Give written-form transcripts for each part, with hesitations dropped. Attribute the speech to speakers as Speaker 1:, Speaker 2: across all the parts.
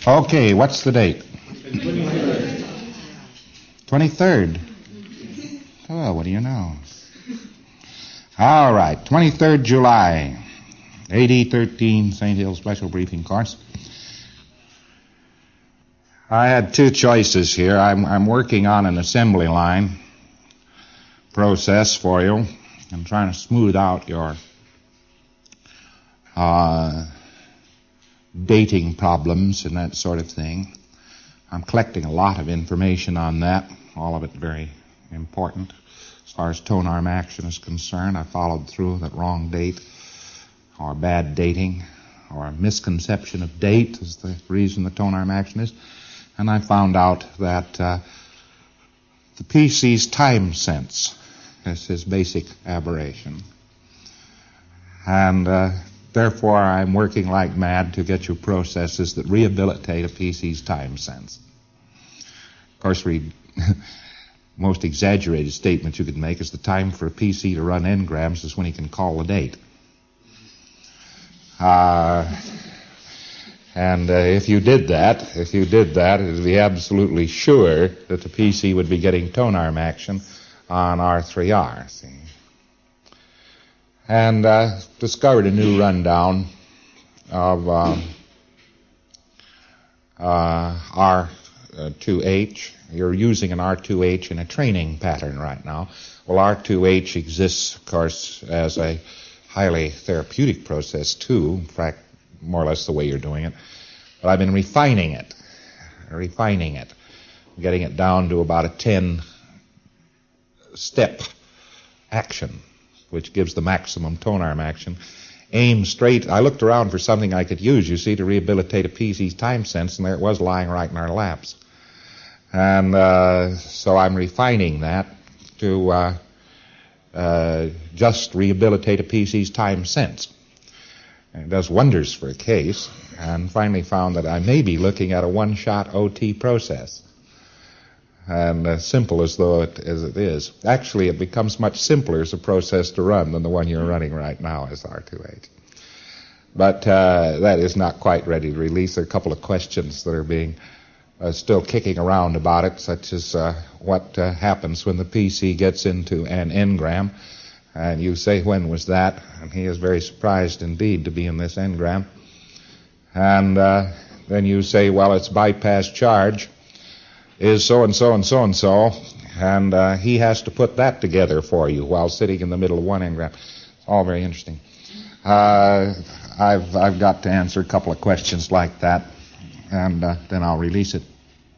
Speaker 1: Okay, what's the date? 23rd. Oh, what do you know? All right, 23rd July, AD 13, St. Hill Special Briefing Course. I had two choices here. I'm working on an assembly line process for you. I'm trying to smooth out your dating problems and that sort of thing. I'm collecting a lot of information on that, all of it very important. As far as tone arm action is concerned, I followed through that wrong date or bad dating or misconception of date is the reason the tone arm action is. And I found out that the PC's time sense is his basic aberration. And therefore, I'm working like mad to get you processes that rehabilitate a PC's time sense. Of course, most exaggerated statement you could make is the time for a PC to run n-grams is when he can call a date. And if you did that, it would be absolutely sure that the PC would be getting tone arm action on R3R. See? And discovered a new rundown of R2H. You're using an R2H in a training pattern right now. Well, R2H exists, of course, as a highly therapeutic process, too. In fact, more or less the way you're doing it. But I've been refining it, getting it down to about a 10-step action, which gives the maximum tone arm action. Aim straight. I looked around for something I could use, you see, to rehabilitate a PC's time sense, and there it was lying right in our laps. And so I'm refining that to just rehabilitate a PC's time sense. And it does wonders for a case, and finally found that I may be looking at a one-shot OT process. And as simple as it is. Actually, it becomes much simpler as a process to run than the one you're running right now as R2H. But that is not quite ready to release. There are a couple of questions that are being still kicking around about it, such as what happens when the PC gets into an n-gram. And you say, when was that? And he is very surprised indeed to be in this n-gram. And then you say, well, its bypass charge is so-and-so and so-and-so, and he has to put that together for you while sitting in the middle of one n-gram. It's all very interesting. I've got to answer a couple of questions like that, and then I'll release it.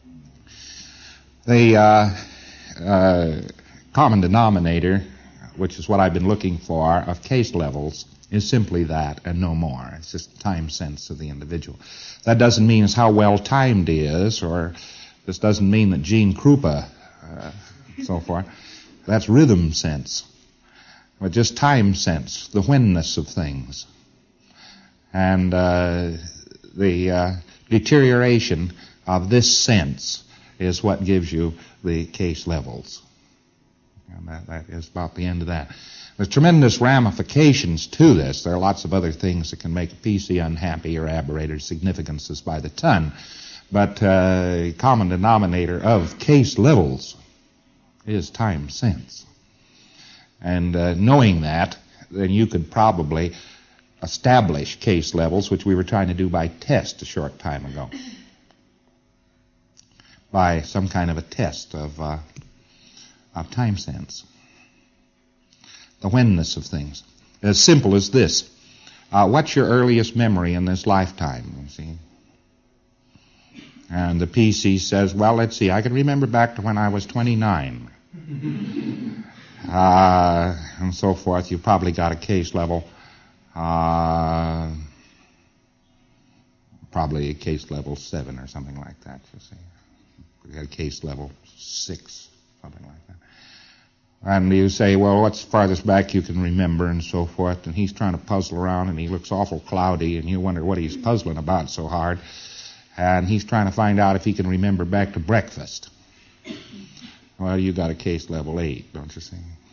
Speaker 1: The common denominator, which is what I've been looking for, of case levels, is simply that and no more. It's just time sense of the individual. That doesn't mean it's how well timed he is, or this doesn't mean that Gene Krupa, so forth. That's rhythm sense. But just time sense, the whenness of things. And the deterioration of this sense is what gives you the case levels. And that is about the end of that. There's tremendous ramifications to this. There are lots of other things that can make a PC unhappy or aberrated. Significance is by the ton. But common denominator of case levels is time sense. And knowing that, then you could probably establish case levels, which we were trying to do by test a short time ago. By some kind of a test of time sense. The whenness of things. As simple as this. What's your earliest memory in this lifetime, you see? And the PC says, well, let's see, I can remember back to when I was 29. And so forth. You've probably got a case level. Probably a case level 7 or something like that, you see. We got a case level 6, something like that. And you say, well, what's the farthest back you can remember and so forth. And he's trying to puzzle around and he looks awful cloudy and you wonder what he's puzzling about so hard. And he's trying to find out if he can remember back to breakfast. Well, you got a case level 8, don't you see?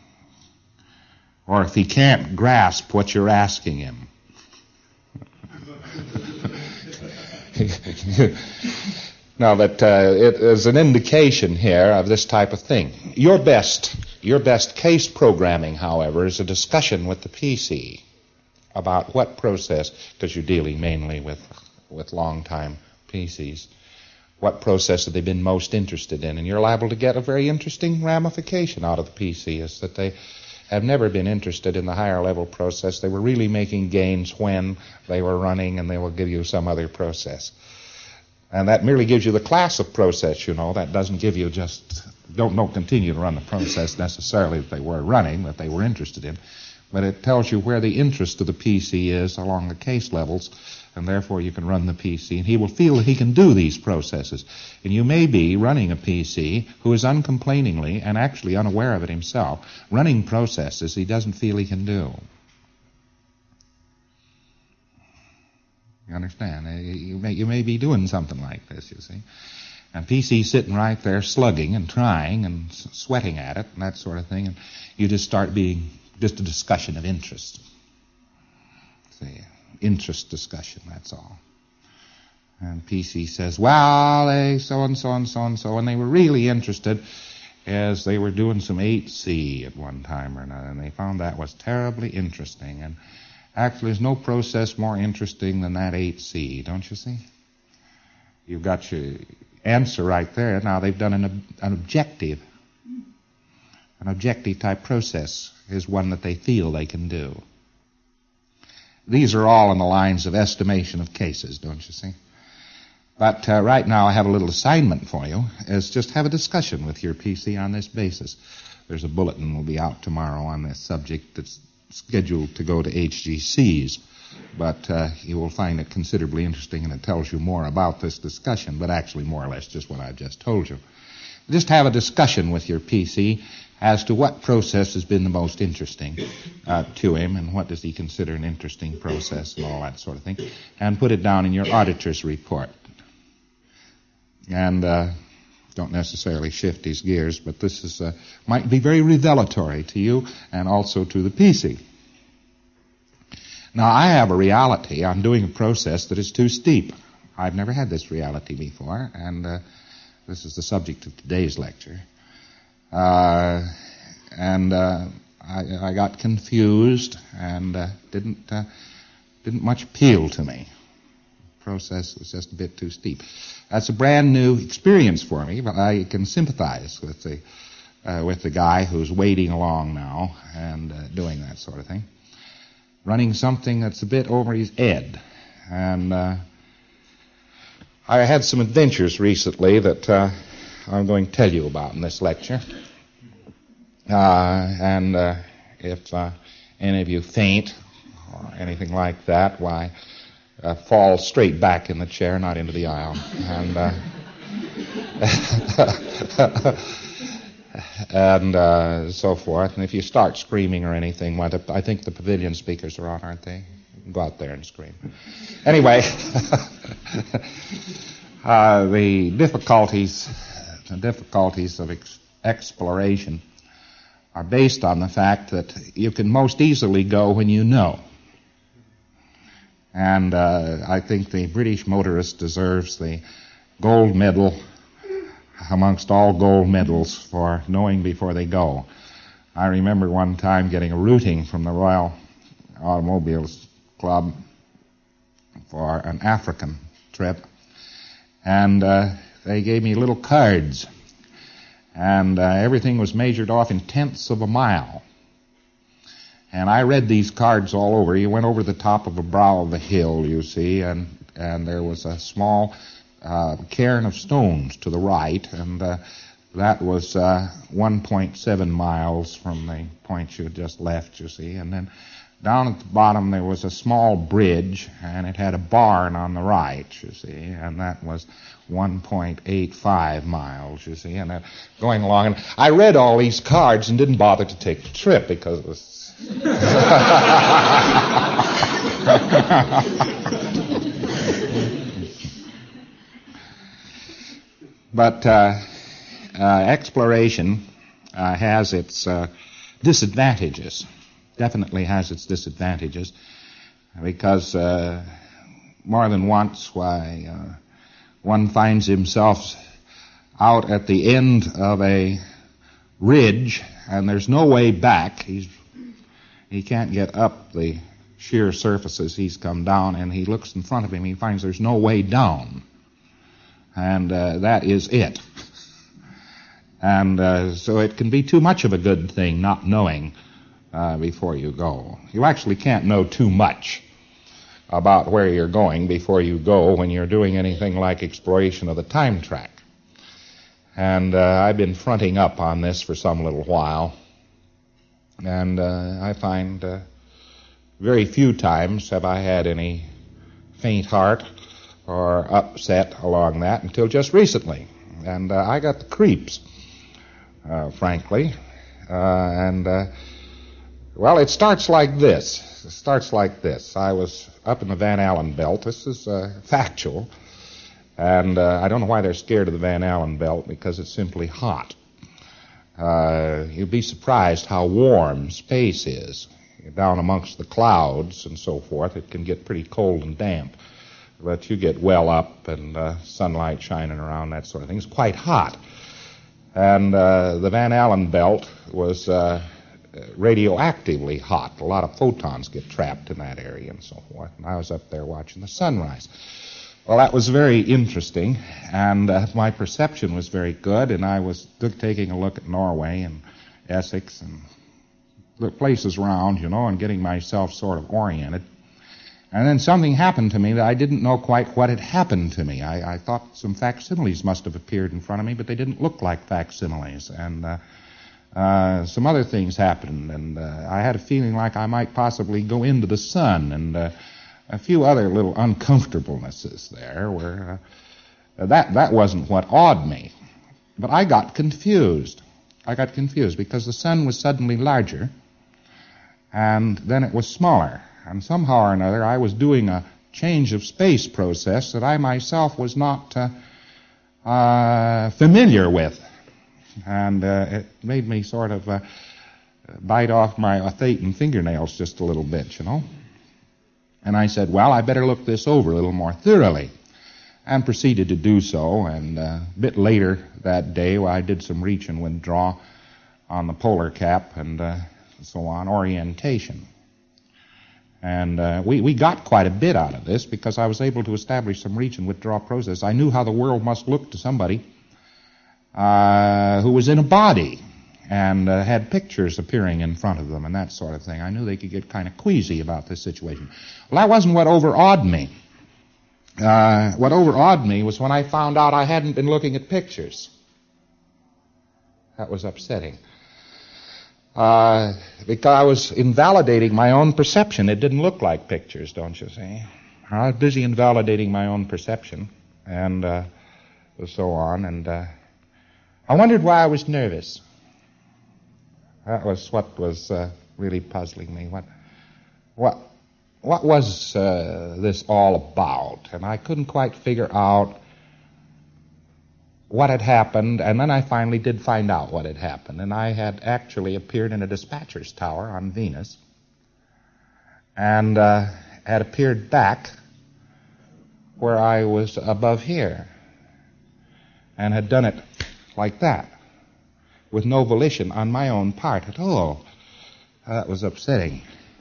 Speaker 1: Or if he can't grasp what you're asking him. Now that it is an indication here of this type of thing. Your best case programming, however, is a discussion with the PC about what process, because you're dealing mainly with long-time PCs, what process have they been most interested in? And you're liable to get a very interesting ramification out of the PC, is that they have never been interested in the higher level process. They were really making gains when they were running, and they will give you some other process. And that merely gives you the class of process, you know. That doesn't give you just, don't continue to run the process necessarily that they were running, that they were interested in. But it tells you where the interest of the PC is along the case levels, and therefore you can run the PC, and he will feel that he can do these processes. And you may be running a PC who is uncomplainingly, and actually unaware of it himself, running processes he doesn't feel he can do. You understand? You may be doing something like this, you see. And PC's sitting right there slugging and trying and sweating at it and that sort of thing, and you just start being just a discussion of interest. See, interest discussion, that's all. And PC says, well, they so-and-so and so-and-so, and they were really interested as they were doing some 8C at one time or another, and they found that was terribly interesting. And actually, there's no process more interesting than that 8C, don't you see? You've got your answer right there. Now they've done an objective type process is one that they feel they can do. These are all in the lines of estimation of cases, don't you see? But right now I have a little assignment for you, is just have a discussion with your PC on this basis. There's a bulletin will be out tomorrow on this subject that's scheduled to go to HGCs, but you will find it considerably interesting, and it tells you more about this discussion, but actually more or less just what I've just told you. Just have a discussion with your PC as to what process has been the most interesting to him, and what does he consider an interesting process, and all that sort of thing, and put it down in your auditor's report. And don't necessarily shift his gears, but this is might be very revelatory to you and also to the PC. Now, I have a reality. I'm doing a process that is too steep. I've never had this reality before, and this is the subject of today's lecture. I got confused, and didn't much appeal to me. The process was just a bit too steep. That's a brand new experience for me, but I can sympathize with the guy who's wading along now and doing that sort of thing, running something that's a bit over his head. And I had some adventures recently that I'm going to tell you about in this lecture. If any of you faint or anything like that, why, fall straight back in the chair, not into the aisle. And so forth. And if you start screaming or anything, I think the pavilion speakers are on, aren't they? Go out there and scream. Anyway, the difficulties of exploration are based on the fact that you can most easily go when you know. And I think the British motorist deserves the gold medal amongst all gold medals for knowing before they go. I remember one time getting a routing from the Royal Automobiles Club for an African trip, and they gave me little cards, and everything was measured off in tenths of a mile. And I read these cards all over. You went over the top of a brow of a hill, you see, and there was a small cairn of stones to the right, and that was 1.7 miles from the point you had just left, you see. And then down at the bottom there was a small bridge, and it had a barn on the right, you see, and that was 1.85 miles, you see, and going along. And I read all these cards and didn't bother to take the trip because it was But exploration has its disadvantages, definitely has its disadvantages, because more than once why one finds himself out at the end of a ridge and there's no way back. He can't get up the sheer surfaces he's come down, and he looks in front of him. He finds there's no way down, and that is it. And so it can be too much of a good thing not knowing before you go. You actually can't know too much about where you're going before you go when you're doing anything like exploration of the time track. And I've been fronting up on this for some little while, and I find very few times have I had any faint heart or upset along that until just recently. And I got the creeps, frankly. Well, it starts like this. I was up in the Van Allen belt. This is factual. And I don't know why they're scared of the Van Allen belt, because it's simply hot. You'd be surprised how warm space is. Down amongst the clouds and so forth, it can get pretty cold and damp. But you get well up and sunlight shining around, that sort of thing. It's quite hot. And the Van Allen belt was radioactively hot. A lot of photons get trapped in that area and so forth. And I was up there watching the sunrise. Well, that was very interesting, and my perception was very good, and I was taking a look at Norway and Essex and the places around, and getting myself sort of oriented. And then something happened to me that I didn't know quite what had happened to me. I thought some facsimiles must have appeared in front of me, but they didn't look like facsimiles. And some other things happened, and I had a feeling like I might possibly go into the sun, and a few other little uncomfortablenesses there were, that wasn't what awed me. But I got confused. Because the sun was suddenly larger, and then it was smaller. And somehow or another, I was doing a change of space process that I myself was not familiar with. And it made me sort of bite off my Thetan fingernails just a little bit, And I said, well, I better look this over a little more thoroughly, and proceeded to do so. And a bit later that day, I did some reach and withdraw on the polar cap and so on, orientation. And we got quite a bit out of this, because I was able to establish some reach and withdraw process. I knew how the world must look to somebody who was in a body and had pictures appearing in front of them and that sort of thing. I knew they could get kind of queasy about this situation. Well, that wasn't what overawed me. What overawed me was when I found out I hadn't been looking at pictures. That was upsetting. Because I was invalidating my own perception. It didn't look like pictures, don't you see? I was busy invalidating my own perception and so on. And I wondered why I was nervous. That was what was really puzzling me. What was this all about? And I couldn't quite figure out what had happened, and then I finally did find out what had happened. And I had actually appeared in a dispatcher's tower on Venus, and had appeared back where I was above here, and had done it like that, with no volition on my own part at all. That was upsetting.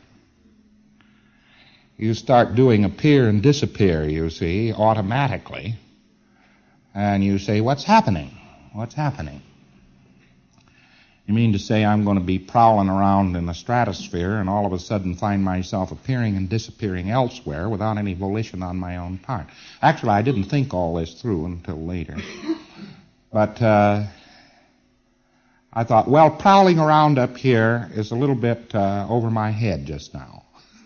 Speaker 1: You start doing appear and disappear, you see, automatically. And you say, what's happening? What's happening? You mean to say I'm going to be prowling around in the stratosphere and all of a sudden find myself appearing and disappearing elsewhere without any volition on my own part? Actually, I didn't think all this through until later. But I thought, well, prowling around up here is a little bit over my head just now.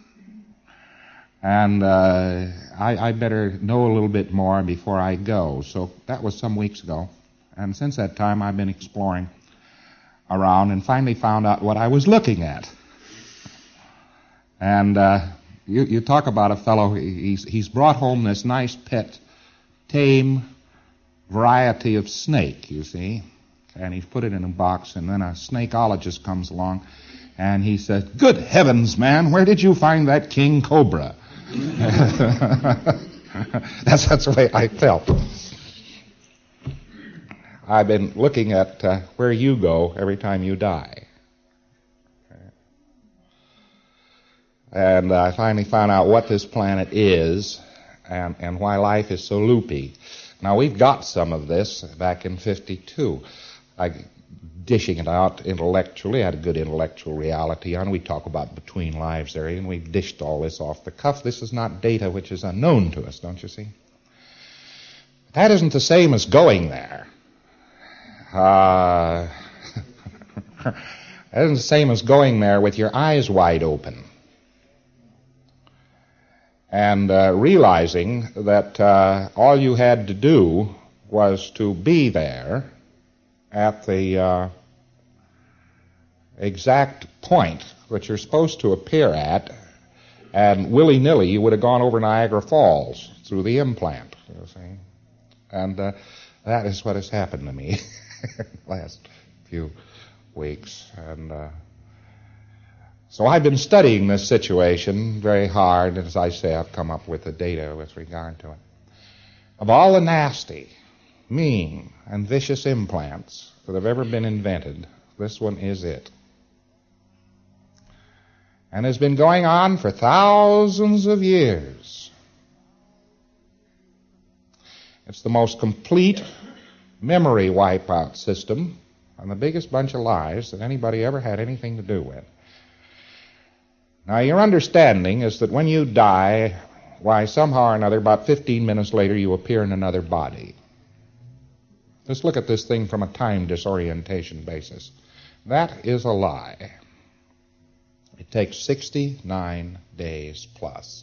Speaker 1: And I better know a little bit more before I go. So that was some weeks ago. And since that time, I've been exploring around and finally found out what I was looking at. And you talk about a fellow, he's brought home this nice pet, tame variety of snake, you see. And he's put it in a box, and then a snakeologist comes along, and he says, good heavens, man, where did you find that king cobra? That's the way I felt. I've been looking at where you go every time you die. And I finally found out what this planet is and why life is so loopy. Now, we've got some of this back in 52. Dishing it out intellectually. I had a good intellectual reality on. We talk about between lives area, and we've dished all this off the cuff. This is not data which is unknown to us, don't you see? That isn't the same as going there. That isn't the same as going there with your eyes wide open and realizing that all you had to do was to be there at the exact point that you're supposed to appear at, and willy-nilly you would have gone over Niagara Falls through the implant, you see. And that is what has happened to me last few weeks. And so I've been studying this situation very hard, and as I say, I've come up with the data with regard to it. Of all the nasty, mean, and vicious implants that have ever been invented, this one is it. And has been going on for thousands of years. It's the most complete memory wipeout system and the biggest bunch of lies that anybody ever had anything to do with. Now, your understanding is that when you die, why, somehow or another, about 15 minutes later, you appear in another body. Let's look at this thing from a time disorientation basis. That is a lie. It takes 69 days plus.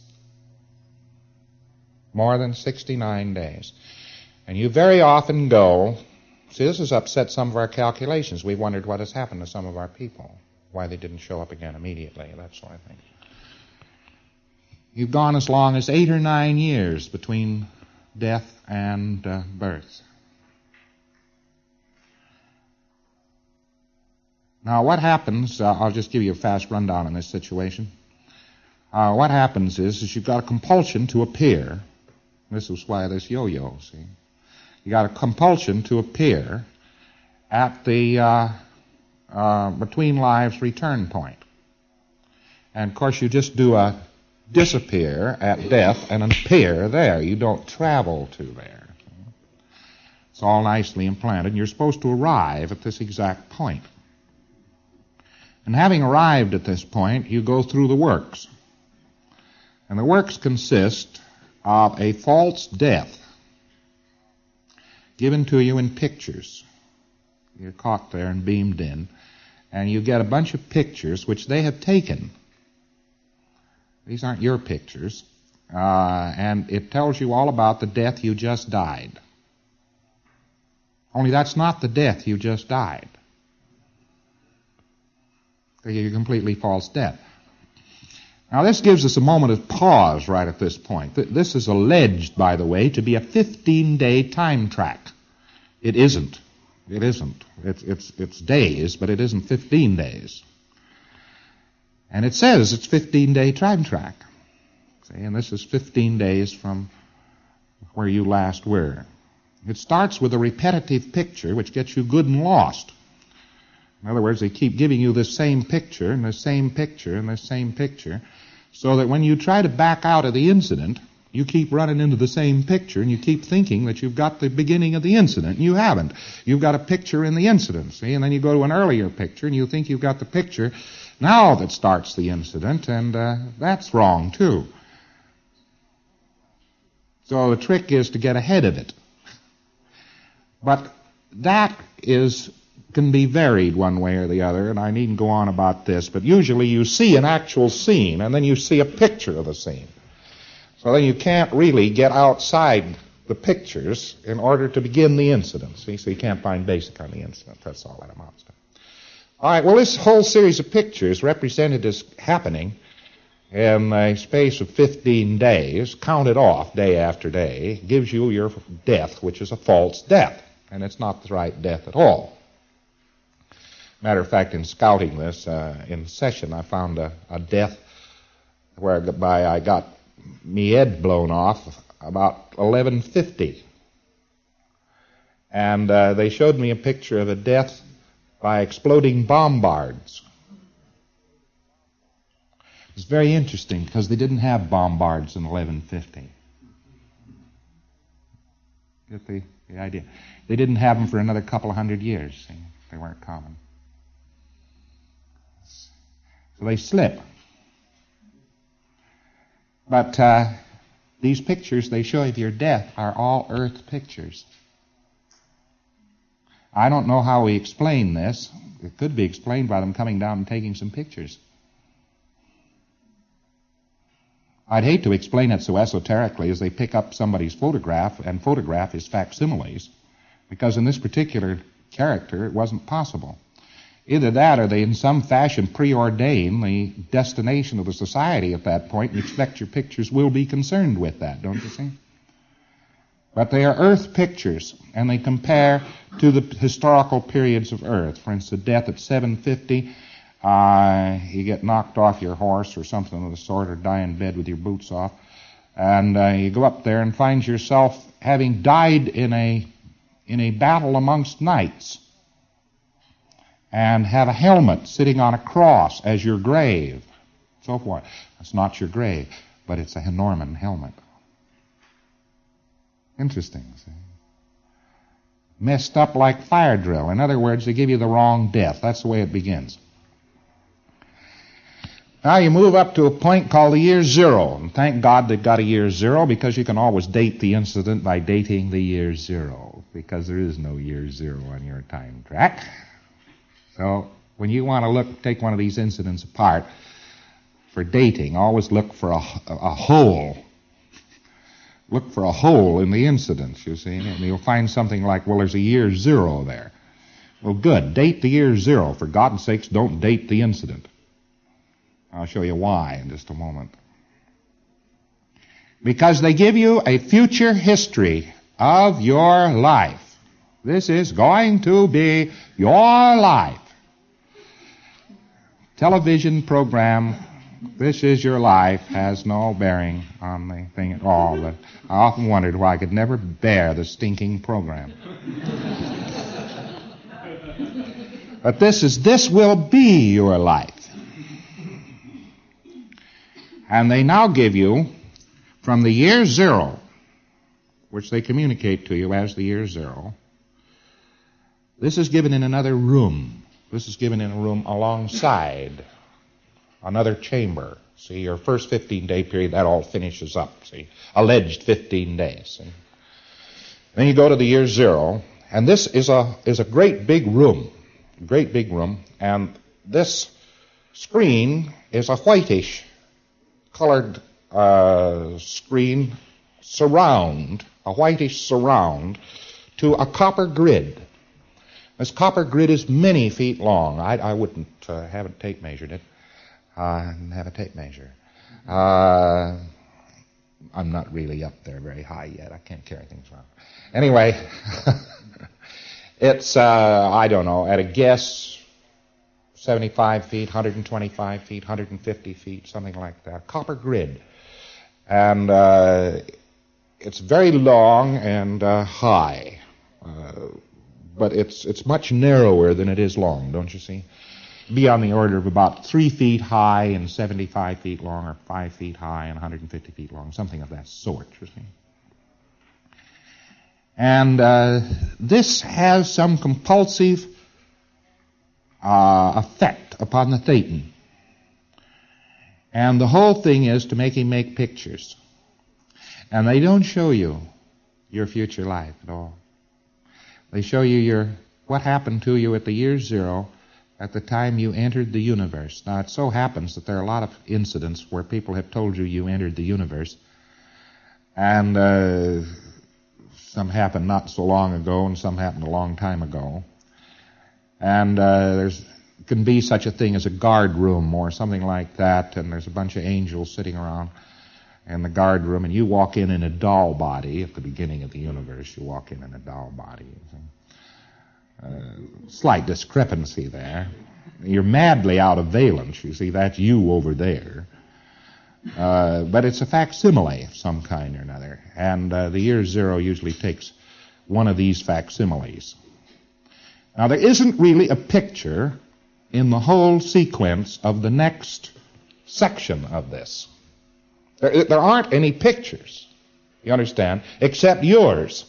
Speaker 1: More than 69 days. And you very often go, see, this has upset some of our calculations. We've wondered what has happened to some of our people, why they didn't show up again immediately, that sort of thing. You've gone as long as 8 or 9 years between death and birth. Now, what happens, I'll just give you a fast rundown on this situation. What happens is you've got a compulsion to appear. This is why this yo-yo, see. You got a compulsion to appear at the between lives return point. And, of course, you just do a disappear at death and appear there. You don't travel to there. It's all nicely implanted, and you're supposed to arrive at this exact point. And having arrived at this point, you go through the works. And the works consist of a false death given to you in pictures. You're caught there and beamed in, and you get a bunch of pictures which they have taken. These aren't your pictures, and it tells you all about the death you just died. Only that's not the death you just died. You're completely false death. Now, this gives us a moment of pause right at this point. This is alleged, by the way, to be a 15-day time track. It isn't. It isn't. It's days, but it isn't 15 days. And it says it's 15-day time track. See, and this is 15 days from where you last were. It starts with a repetitive picture which gets you good and lost. In other words, they keep giving you this same picture and the same picture and the same picture, so that when you try to back out of the incident, you keep running into the same picture and you keep thinking that you've got the beginning of the incident, and you haven't. You've got a picture in the incident, see, and then you go to an earlier picture and you think you've got the picture now that starts the incident, and that's wrong too. So the trick is to get ahead of it. But that can be varied one way or the other, and I needn't go on about this, but usually you see an actual scene, and then you see a picture of the scene. So then you can't really get outside the pictures in order to begin the incident, see? So you can't find basic on the incident. That's all that amounts to. All right, well, this whole series of pictures represented as happening in a space of 15 days, counted off day after day, gives you your death, which is a false death, and it's not the right death at all. Matter of fact, in scouting this in session, I found a death whereby I got me head blown off about 11:50. And they showed me a picture of a death by exploding bombards. It's very interesting because they didn't have bombards in 1150. Get the idea? They didn't have them for another couple of hundred years. See? They weren't common. So they slip. But these pictures they show of your death are all Earth pictures. I don't know how we explain this. It could be explained by them coming down and taking some pictures. I'd hate to explain it so esoterically as they pick up somebody's photograph and photograph his facsimiles, because in this particular character it wasn't possible. Either that or they in some fashion preordain the destination of the society at that point and expect your pictures will be concerned with that, don't you see? But they are Earth pictures, and they compare to the historical periods of Earth. For instance, death at 750, you get knocked off your horse or something of the sort, or die in bed with your boots off, and you go up there and find yourself having died in a battle amongst knights, and have a helmet sitting on a cross as your grave, so forth. It's not your grave, but it's a Norman helmet. Interesting, see? Messed up like fire drill. In other words, they give you the wrong death. That's the way it begins. Now you move up to a point called the year zero. And thank God they've got a year zero, because you can always date the incident by dating the year zero, because there is no year zero on your time track. So when you want to take one of these incidents apart for dating, always look for a hole. Look for a hole in the incidents, you see, and you'll find something like, well, there's a year zero there. Well, good. Date the year zero. For God's sakes, don't date the incident. I'll show you why in just a moment. Because they give you a future history of your life. This is going to be your life. Television program, This Is Your Life, has no bearing on the thing at all. But I often wondered why I could never bear the stinking program. But this will be your life. And they now give you, from the year zero, which they communicate to you as the year zero, this is given in another room. This is given in a room alongside another chamber. See, your first 15-day period, that all finishes up, see. Alleged 15 days. See? Then you go to the year zero, and this is a great big room. Great big room, and this screen is a whitish colored screen surround, a whitish surround, to a copper grid. This copper grid is many feet long. I wouldn't have a tape measured it. Have a tape measure. I'm not really up there very high yet. I can't carry things around. Anyway, it's, I don't know, at a guess, 75 feet, 125 feet, 150 feet, something like that. Copper grid. And it's very long and high. But it's much narrower than it is long, don't you see? Be on the order of about 3 feet high and 75 feet long, or 5 feet high and 150 feet long, something of that sort, you see. And this has some compulsive effect upon the Thetan. And the whole thing is to make him make pictures. And they don't show you your future life at all. They show you what happened to you at the year zero at the time you entered the universe. Now, it so happens that there are a lot of incidents where people have told you entered the universe. And some happened not so long ago, and some happened a long time ago. And there's can be such a thing as a guard room or something like that, and there's a bunch of angels sitting around in the guard room, and you walk in a doll body at the beginning of the universe. You walk in a doll body. Slight discrepancy there. You're madly out of valence, you see. That's you over there. But it's a facsimile of some kind or another. And the year 0 usually takes one of these facsimiles. Now, there isn't really a picture in the whole sequence of the next section of this. There aren't any pictures, you understand, except yours.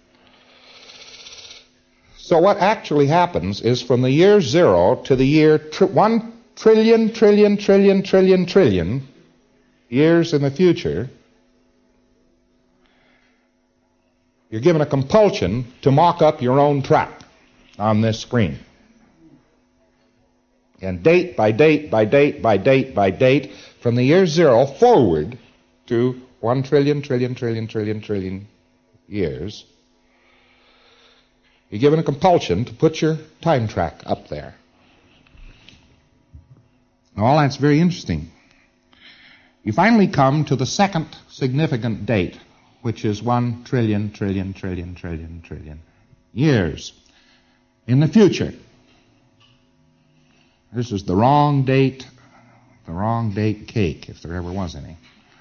Speaker 1: So what actually happens is from the year 0 to the year 1 trillion, trillion, trillion, trillion, trillion years in the future, you're given a compulsion to mock up your own track on this screen. And date by date by date by date by date, from the year 0 forward to 1 trillion, trillion, trillion, trillion, trillion years, you're given a compulsion to put your time track up there. Now, all that's very interesting. You finally come to the second significant date, which is 1 trillion, trillion, trillion, trillion, trillion years in the future. This is the wrong date cake, if there ever was any.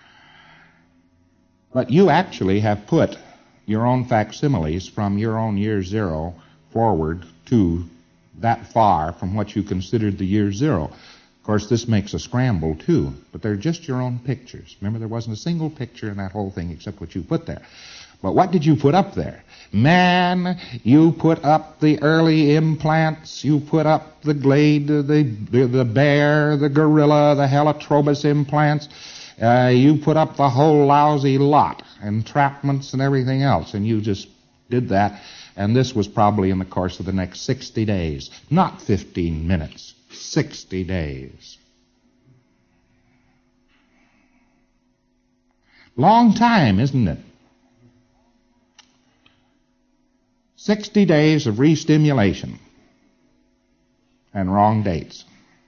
Speaker 1: But you actually have put your own facsimiles from your own year 0 forward to that far from what you considered the year 0. Of course, this makes a scramble, too, but they're just your own pictures. Remember, there wasn't a single picture in that whole thing except what you put there. But what did you put up there? Man, you put up the early implants, you put up the glade, the bear, the gorilla, the Helitrobus implants, you put up the whole lousy lot, entrapments and everything else, and you just did that, and this was probably in the course of the next 60 days, not 15 minutes, 60 days. Long time, isn't it? 60 days of re-stimulation and wrong dates.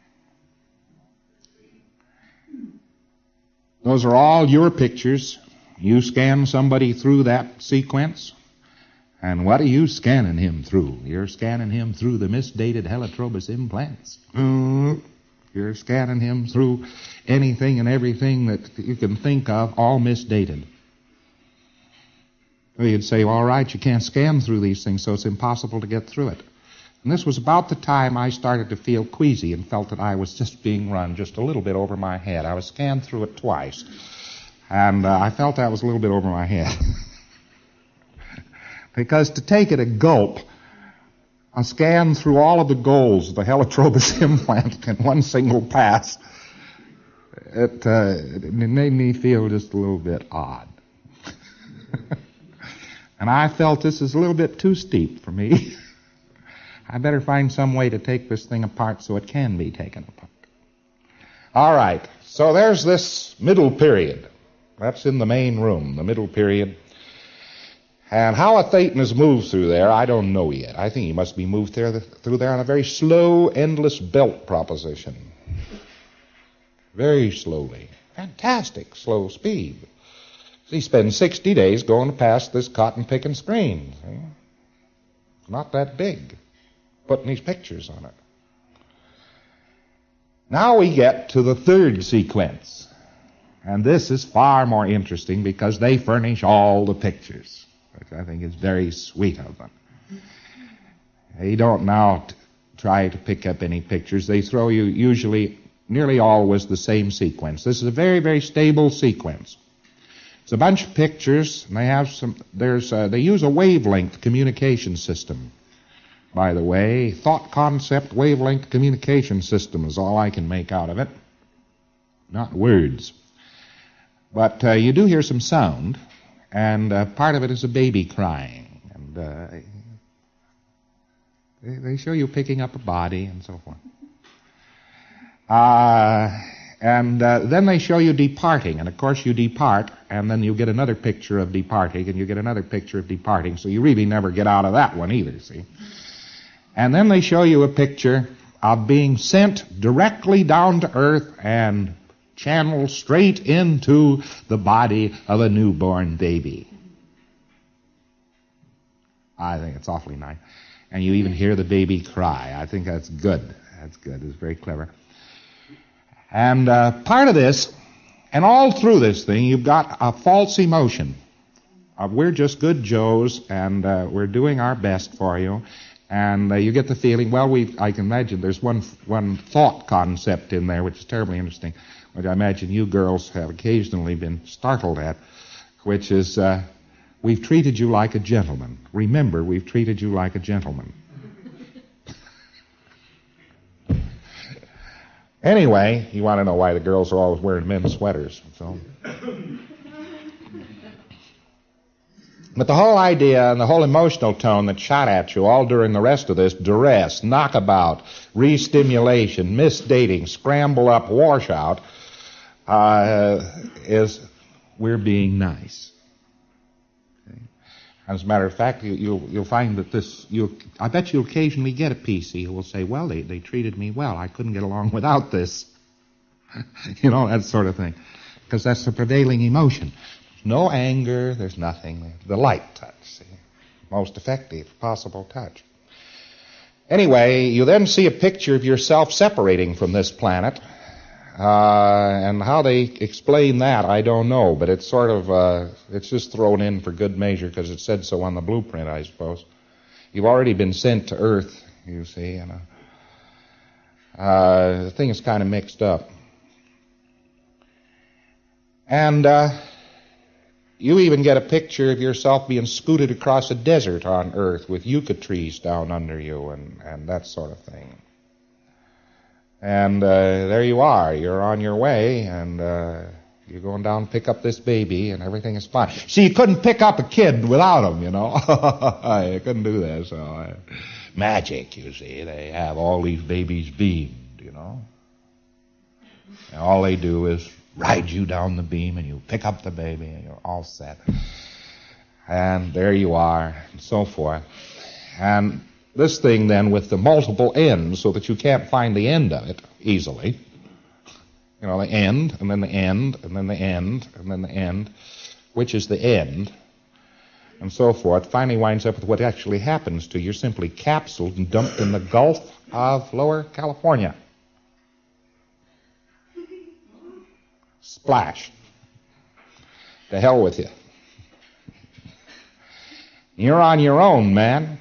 Speaker 1: Those are all your pictures. You scan somebody through that sequence, and what are you scanning him through? You're scanning him through the misdated Helitrobus implants. You're scanning him through anything and everything that you can think of, all misdated. Well, you'd say, all right, you can't scan through these things, so it's impossible to get through it. And this was about the time I started to feel queasy and felt that I was just being run just a little bit over my head. I was scanned through it twice, and I felt I was a little bit over my head. Because to take it a gulp, I scanned through all of the goals of the Helitrobus implant in one single pass. It made me feel just a little bit odd. And I felt this is a little bit too steep for me. I better find some way to take this thing apart so it can be taken apart. All right, so there's this middle period. That's in the main room, the middle period. And how a Thetan moves through there, I don't know yet. I think he must be moved through there on a very slow, endless belt proposition. Very slowly. Fantastic slow speed. He spends 60 days going past this cotton-picking screen. See? It's not that big, putting these pictures on it. Now we get to the third sequence. And this is far more interesting because they furnish all the pictures, which I think is very sweet of them. They don't now try to pick up any pictures. They throw you usually, nearly always, the same sequence. This is a very, very stable sequence. It's a bunch of pictures, and they have they use a wavelength communication system, by the way. Thought concept wavelength communication system is all I can make out of it. Not words. But you do hear some sound, and part of it is a baby crying. And they show you picking up a body and so forth. And then they show you departing, and of course you depart, and then you get another picture of departing, and you get another picture of departing, so you really never get out of that one either, see? And then they show you a picture of being sent directly down to earth and channeled straight into the body of a newborn baby. I think it's awfully nice. And you even hear the baby cry. I think that's good. That's good. It's very clever. And part of this, And all through this thing, you've got a false emotion. We're just good Joes, and we're doing our best for you. And you get the feeling, well, I can imagine there's one thought concept in there which is terribly interesting, which I imagine you girls have occasionally been startled at, which is, we've treated you like a gentleman. Remember, we've treated you like a gentleman. Anyway, you want to know why the girls are always wearing men's sweaters. So. But the whole idea and the whole emotional tone that shot at you all during the rest of this, duress, knockabout, re-stimulation, misdating, scramble up, washout, is we're being nice. Okay? As a matter of fact, you'll find that I bet you'll occasionally get a PC who will say, well, they treated me well. I couldn't get along without this. That sort of thing. Because that's the prevailing emotion. No anger, there's nothing. The light touch, see? Most effective possible touch. Anyway, you then see a picture of yourself separating from this planet. And how they explain that, I don't know. But it's sort of, it's just thrown in for good measure because it said so on the blueprint, I suppose. You've already been sent to Earth, you see. And the thing is kind of mixed up. And you even get a picture of yourself being scooted across a desert on Earth with yucca trees down under you and that sort of thing. And there you are. You're on your way, and you're going down to pick up this baby, and everything is fine. See, you couldn't pick up a kid without him, You couldn't do that. So magic, you see. They have all these babies beamed, And all they do is ride you down the beam, and you pick up the baby, and you're all set. And there you are, and so forth. And this thing then with the multiple ends so that you can't find the end of it easily. The end, and then the end, and then the end, and then the end, which is the end, and so forth, finally winds up with what actually happens to you. You're simply capsuled and dumped in the Gulf of Lower California. Splash. To hell with you. You're on your own, man.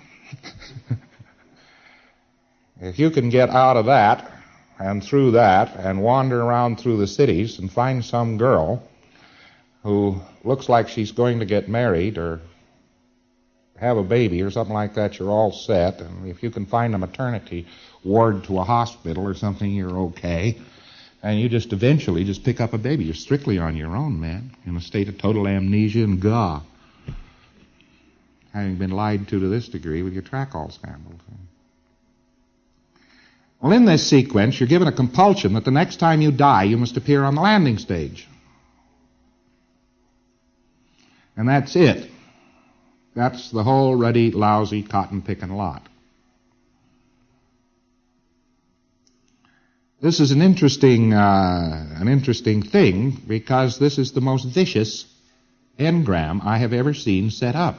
Speaker 1: If you can get out of that and through that and wander around through the cities and find some girl who looks like she's going to get married or have a baby or something like that, you're all set. And if you can find a maternity ward to a hospital or something, you're okay. And you just eventually just pick up a baby. You're strictly on your own, man, in a state of total amnesia and gah. Having been lied to this degree with your track-all scandals. Well, in this sequence, you're given a compulsion that the next time you die, you must appear on the landing stage. And that's it. That's the whole ruddy, lousy, cotton-picking lot. This is an interesting thing because this is the most vicious engram I have ever seen set up.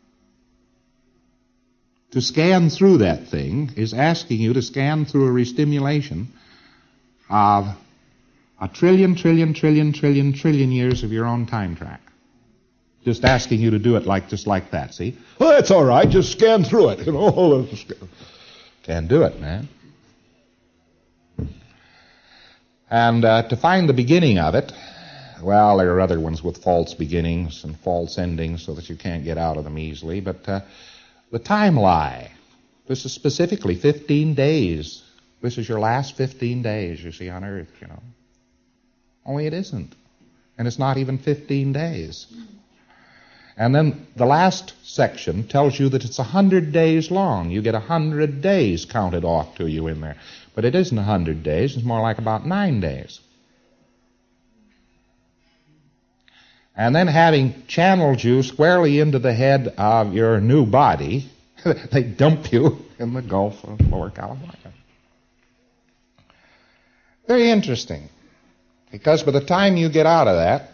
Speaker 1: To scan through that thing is asking you to scan through a restimulation of a trillion years of your own time track. Just asking you to do it just like that, see? Well, that's all right. Just scan through it, Can't do it, man. And to find the beginning of it, well, there are other ones with false beginnings and false endings so that you can't get out of them easily, but the time lie. This is specifically 15 days. This is your last 15 days, you see, on Earth, Only it isn't. And it's not even 15 days. And then the last section tells you that it's 100 days long. You get 100 days counted off to you in there. But it isn't 100 days. It's more like about 9 days. And then having channeled you squarely into the head of your new body, they dump you in the Gulf of Lower California. Very interesting. Because by the time you get out of that,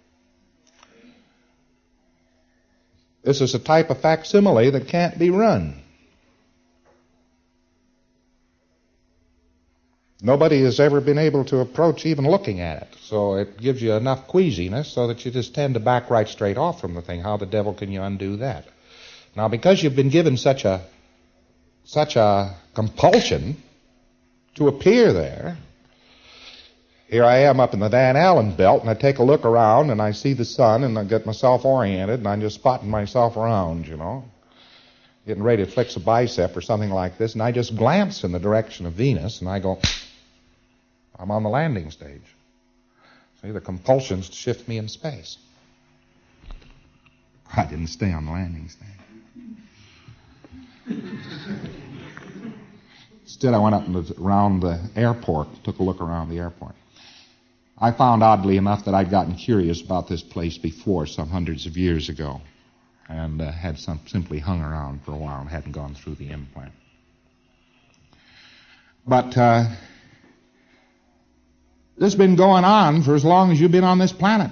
Speaker 1: this is a type of facsimile that can't be run. Nobody has ever been able to approach even looking at it. So it gives you enough queasiness so that you just tend to back right straight off from the thing. How the devil can you undo that? Now, because you've been given such a compulsion to appear there, here I am up in the Van Allen belt, and I take a look around, and I see the sun, and I get myself oriented, and I'm just spotting myself around, getting ready to flex a bicep or something like this, and I just glance in the direction of Venus, and I go, I'm on the landing stage. See, the compulsions to shift me in space. I didn't stay on the landing stage. Instead, I went up around the airport, took a look around the airport. I found, oddly enough, that I'd gotten curious about this place before, some hundreds of years ago, and had simply hung around for a while and hadn't gone through the implant. But this has been going on for as long as you've been on this planet.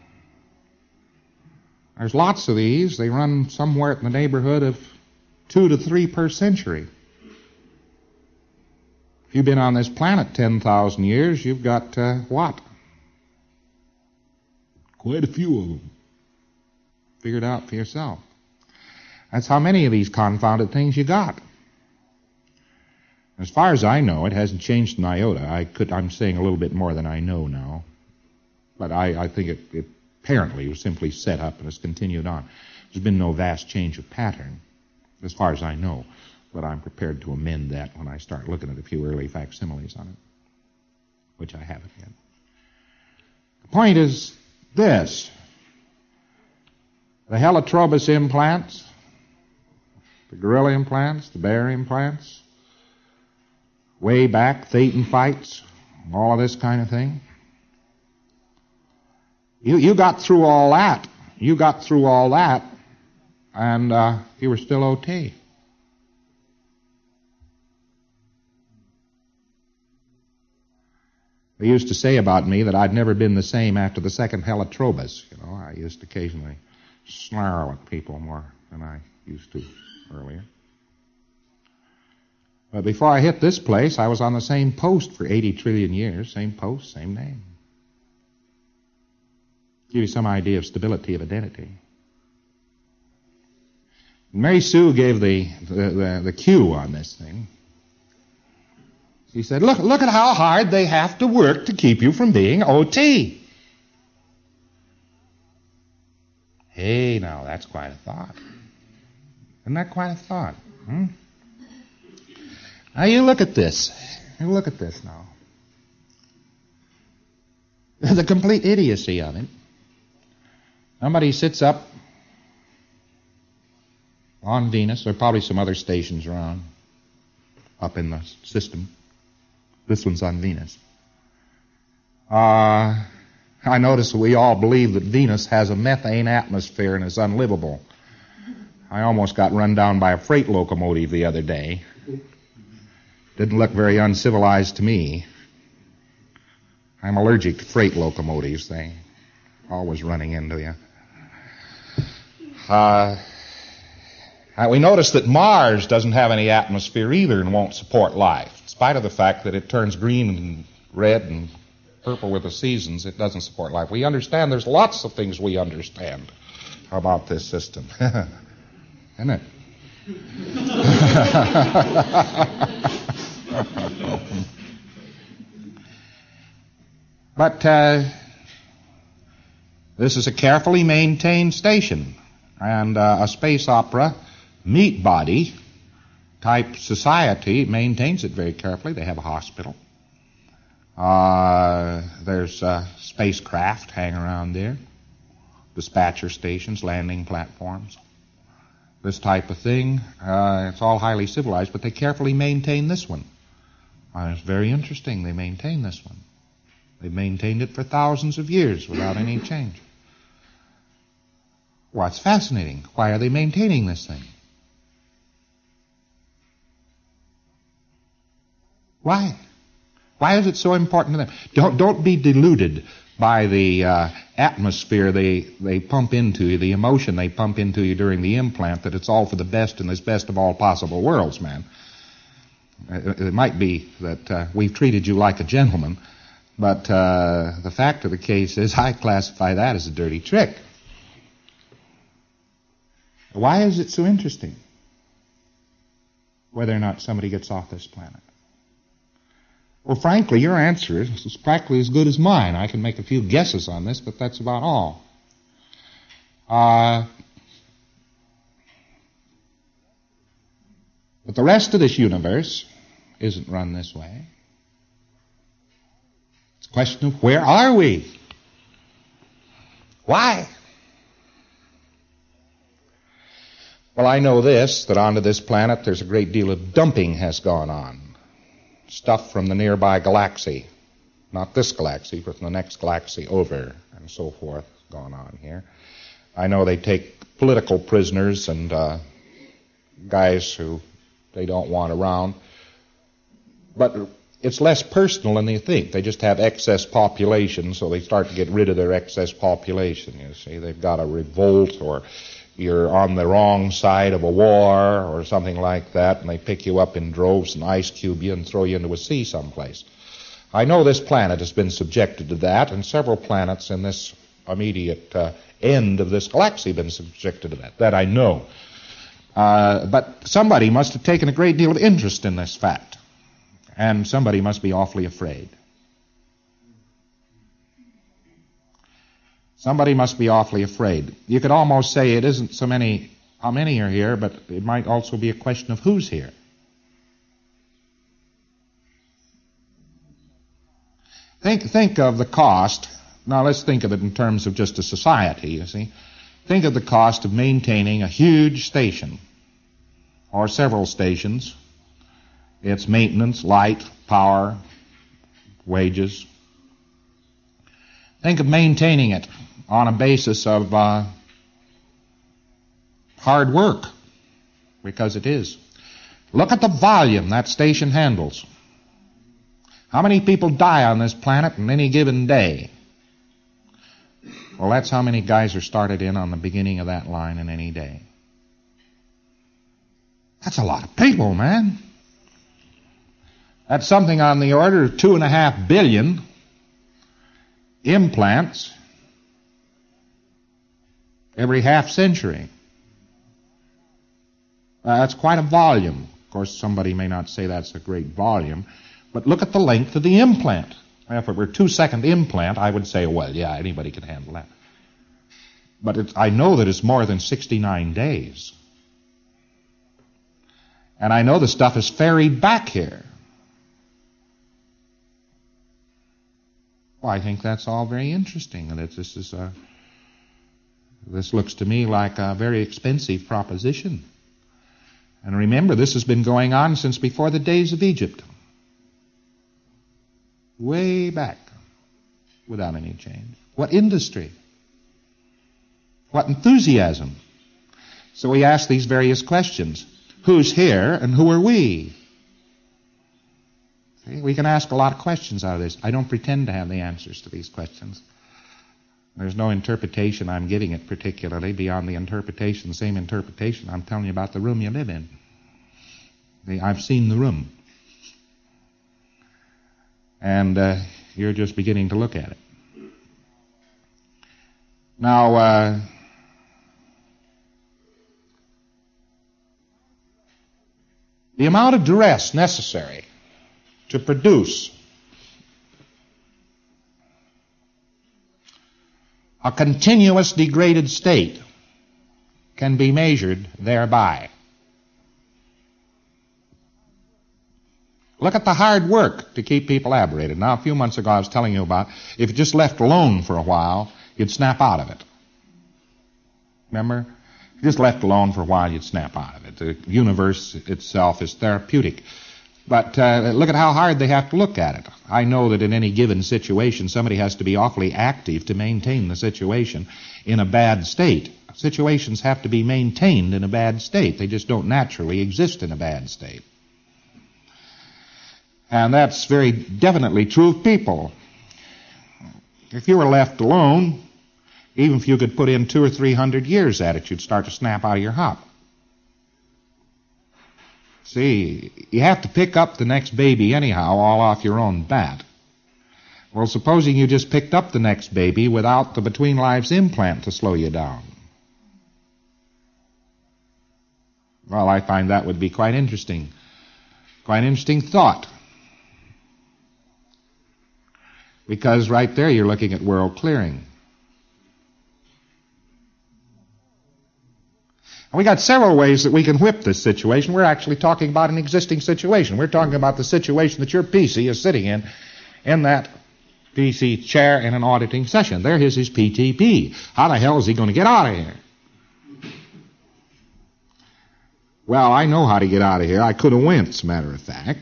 Speaker 1: There's lots of these. They run somewhere in the neighborhood of 2 to 3 per century. If you've been on this planet 10,000 years, you've got what? Quite a few of them. Figure it out for yourself. That's how many of these confounded things you got. As far as I know, it hasn't changed an iota. I'm saying a little bit more than I know now. But I think it apparently was simply set up and has continued on. There's been no vast change of pattern, as far as I know. But I'm prepared to amend that when I start looking at a few early facsimiles on it, which I haven't yet. The point is this. The Helitrobus implants, the gorilla implants, the bear implants, way back, Thetan fights, all of this kind of thing. You got through all that. You got through all that, and you were still OT. They used to say about me that I'd never been the same after the second Helitrobus. I used to occasionally snarl at people more than I used to earlier. But before I hit this place, I was on the same post for 80 trillion years. Same post, same name. Give you some idea of stability of identity. Mary Sue gave the cue on this thing. She said, look at how hard they have to work to keep you from being OT. Hey, now, that's quite a thought. Isn't that quite a thought? Now, you look at this. You look at this now. The complete idiocy of it. Somebody sits up on Venus. There are probably some other stations around up in the system. This one's on Venus. I notice we all believe that Venus has a methane atmosphere and is unlivable. I almost got run down by a freight locomotive the other day. Didn't look very uncivilized to me. I'm allergic to freight locomotives. They always running into you. We notice that Mars doesn't have any atmosphere either and won't support life. In spite of the fact that it turns green and red and purple with the seasons, it doesn't support life. We understand there's lots of things we understand about this system. Isn't it? But this is a carefully maintained station, and a space opera meat body type society maintains it very carefully. They have a hospital. There's spacecraft hang around there, dispatcher stations, landing platforms, this type of thing. It's all highly civilized, but they carefully maintain this one. It's very interesting. They maintain this one. They've maintained it for thousands of years without any change. Well, it's fascinating. Why are they maintaining this thing? Why? Why is it so important to them? Don't be deluded by the atmosphere they pump into you, the emotion they pump into you during the implant, that it's all for the best in this best of all possible worlds, man. It might be that we've treated you like a gentleman, but the fact of the case is I classify that as a dirty trick. Why is it so interesting whether or not somebody gets off this planet? Well, frankly, your answer is practically as good as mine. I can make a few guesses on this, but that's about all. But the rest of this universe isn't run this way. It's a question of where are we? Why? Well, I know this, that onto this planet there's a great deal of dumping has gone on. Stuff from the nearby galaxy. Not this galaxy, but from the next galaxy over, and so forth, gone on here. I know they take political prisoners and guys who they don't want around. But it's less personal than you think. They just have excess population, so they start to get rid of their excess population, you see. They've got a revolt, or you're on the wrong side of a war or something like that, and they pick you up in droves and ice cube you and throw you into a sea someplace. I know this planet has been subjected to that, and several planets in this immediate end of this galaxy have been subjected to that. That I know. But somebody must have taken a great deal of interest in this fact, and somebody must be awfully afraid. Somebody must be awfully afraid. You could almost say it isn't so many how many are here, but it might also be a question of who's here. Think of the cost. Now let's think of it in terms of just a society, you see. Think of the cost of maintaining a huge station, or several stations, its maintenance, light, power, wages. Think of maintaining it on a basis of hard work, because it is. Look at the volume that station handles. How many people die on this planet in any given day? Well, that's how many guys are started in on the beginning of that line in any day. That's a lot of people, man. That's something on the order of 2.5 billion implants every half century. That's quite a volume. Of course, somebody may not say that's a great volume, but look at the length of the implant. If it were a 2-second implant, I would say, well, yeah, anybody can handle that. But I know that it's more than 69 days. And I know the stuff is ferried back here. Well, I think that's all very interesting. And this looks to me like a very expensive proposition. And remember, this has been going on since before the days of Egypt. Way back, without any change. What industry? What enthusiasm? So we ask these various questions. Who's here and who are we? See, we can ask a lot of questions out of this. I don't pretend to have the answers to these questions. There's no interpretation I'm giving it particularly beyond the same interpretation I'm telling you about the room you live in. I've seen the room. And you're just beginning to look at it. Now, the amount of duress necessary to produce a continuous degraded state can be measured thereby. Look at the hard work to keep people aberrated. Now, a few months ago I was telling you about if you just left alone for a while, you'd snap out of it. Remember? If you just left alone for a while, you'd snap out of it. The universe itself is therapeutic. But look at how hard they have to look at it. I know that in any given situation, somebody has to be awfully active to maintain the situation in a bad state. Situations have to be maintained in a bad state. They just don't naturally exist in a bad state. And that's very definitely true of people. If you were left alone, even if you could put in 200 or 300 years at it, you'd start to snap out of your hop. See, you have to pick up the next baby anyhow, all off your own bat. Well, supposing you just picked up the next baby without the between lives implant to slow you down. Well, I find that would be quite interesting. Quite an interesting thought. Because right there you're looking at world clearing. And we got several ways that we can whip this situation. We're actually talking about an existing situation. We're talking about the situation that your PC is sitting in that PC chair in an auditing session. There is his PTP. How the hell is he going to get out of here? Well, I know how to get out of here. I could have went, as a matter of fact.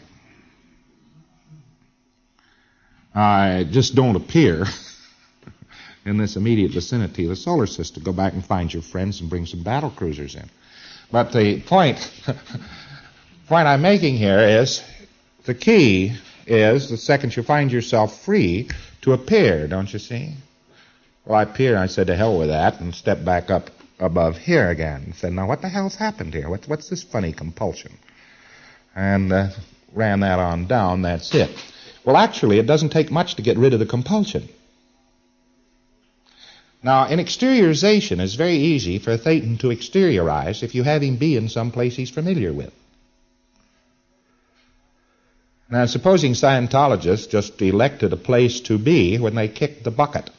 Speaker 1: I just don't appear in this immediate vicinity of the solar system. Go back and find your friends and bring some battle cruisers in. But the point I'm making here is the key is the second you find yourself free to appear, don't you see? Well, I appeared, and I said to hell with that, and stepped back up above here again and said, now what the hell's happened here? What's this funny compulsion? And ran that on down, that's it. Well, actually, it doesn't take much to get rid of the compulsion. Now, in exteriorization, it's very easy for Thetan to exteriorize if you have him be in some place he's familiar with. Now, supposing Scientologists just elected a place to be when they kicked the bucket.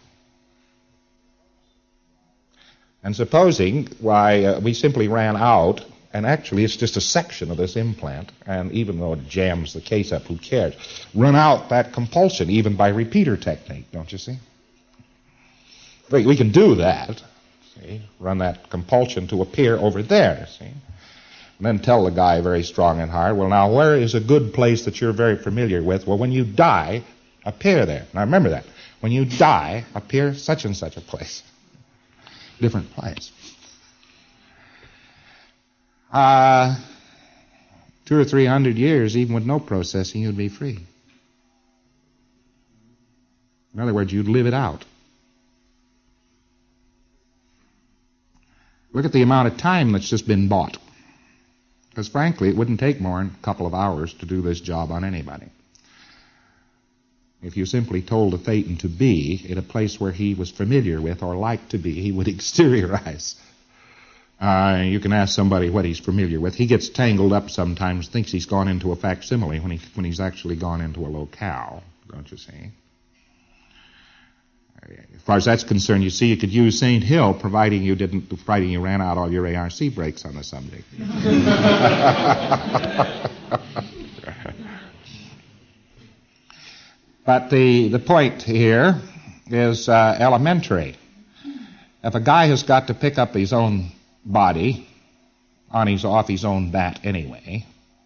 Speaker 1: And supposing, we simply ran out, and actually it's just a section of this implant, and even though it jams the case up, who cares? Run out that compulsion, even by repeater technique, don't you see? We can do that, see? Run that compulsion to appear over there, see? And then tell the guy very strong and hard, well, now, where is a good place that you're very familiar with? Well, when you die, appear there. Now, remember that. When you die, appear such and such a place. Different place. 200 or 300 years, even with no processing, you'd be free. In other words, you'd live it out. Look at the amount of time that's just been bought. Because frankly, it wouldn't take more than a couple of hours to do this job on anybody. If you simply told a Thetan to be in a place where he was familiar with or liked to be, he would exteriorize. You can ask somebody what he's familiar with. He gets tangled up sometimes, thinks he's gone into a facsimile when he's actually gone into a locale, don't you see? As far as that's concerned, you see, you could use St. Hill, providing you ran out all your ARC brakes on the subject. But the point here is elementary. If a guy has got to pick up his own body off his own bat anyway,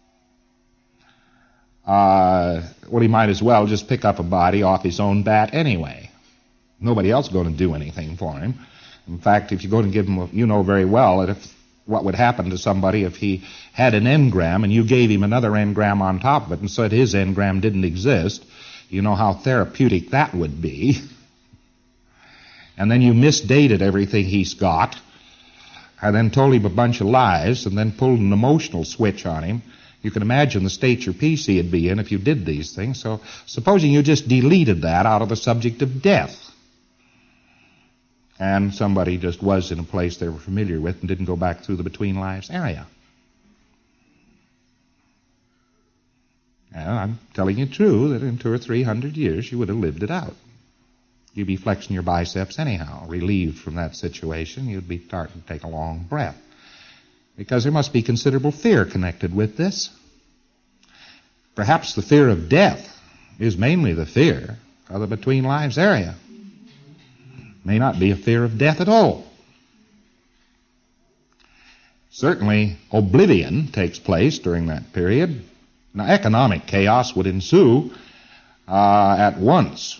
Speaker 1: well, he might as well just pick up a body off his own bat anyway. Nobody else is going to do anything for him. In fact, if you go and give him, you know very well that what would happen to somebody if he had an engram and you gave him another engram on top of it and said his engram didn't exist, you know how therapeutic that would be. And then you misdated everything he's got, and then told him a bunch of lies, and then pulled an emotional switch on him. You can imagine the state your PC would be in if you did these things. So supposing you just deleted that out of the subject of death, and somebody just was in a place they were familiar with and didn't go back through the between lives area. Well, I'm telling you true that in 200 or 300 years you would have lived it out. You'd be flexing your biceps anyhow, relieved from that situation. You'd be starting to take a long breath. Because there must be considerable fear connected with this. Perhaps the fear of death is mainly the fear of the between lives area. May not be a fear of death at all. Certainly, oblivion takes place during that period. Now, economic chaos would ensue at once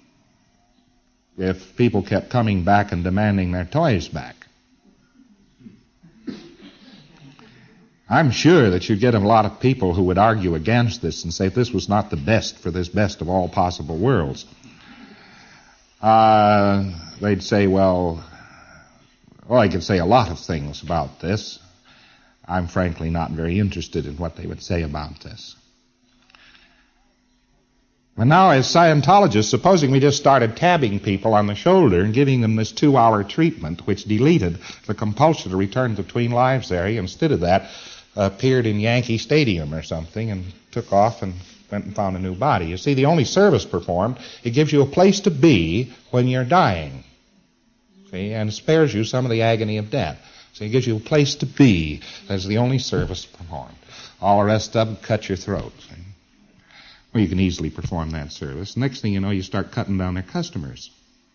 Speaker 1: if people kept coming back and demanding their toys back. I'm sure that you'd get a lot of people who would argue against this and say this was not the best for this best of all possible worlds. They'd say, well, I could say a lot of things about this. I'm frankly not very interested in what they would say about this. And now, as Scientologists, supposing we just started tabbing people on the shoulder and giving them this 2-hour treatment, which deleted the compulsion to return to Between Lives area, instead of that, appeared in Yankee Stadium or something and took off and went and found a new body. You see, the only service performed, it gives you a place to be when you're dying. See, and spares you some of the agony of death. So it gives you a place to be. That's the only service performed. All the rest of them cut your throat. See? Well, you can easily perform that service. Next thing you know, you start cutting down their customers.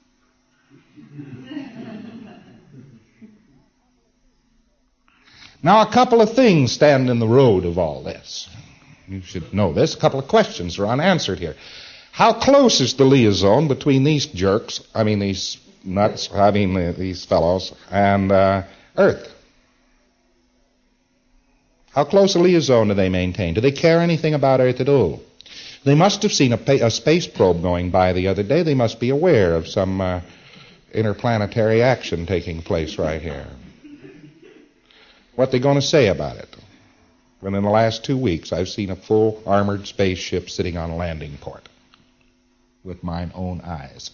Speaker 1: Now, a couple of things stand in the road of all this. You should know this. A couple of questions are unanswered here. How close is the liaison between these jerks, these nuts, these fellows, and Earth? How close a liaison do they maintain? Do they care anything about Earth at all? They must have seen a space probe going by the other day. They must be aware of some interplanetary action taking place right here. What are they going to say about it? When in the last 2 weeks I've seen a full armored spaceship sitting on a landing port with mine own eyes.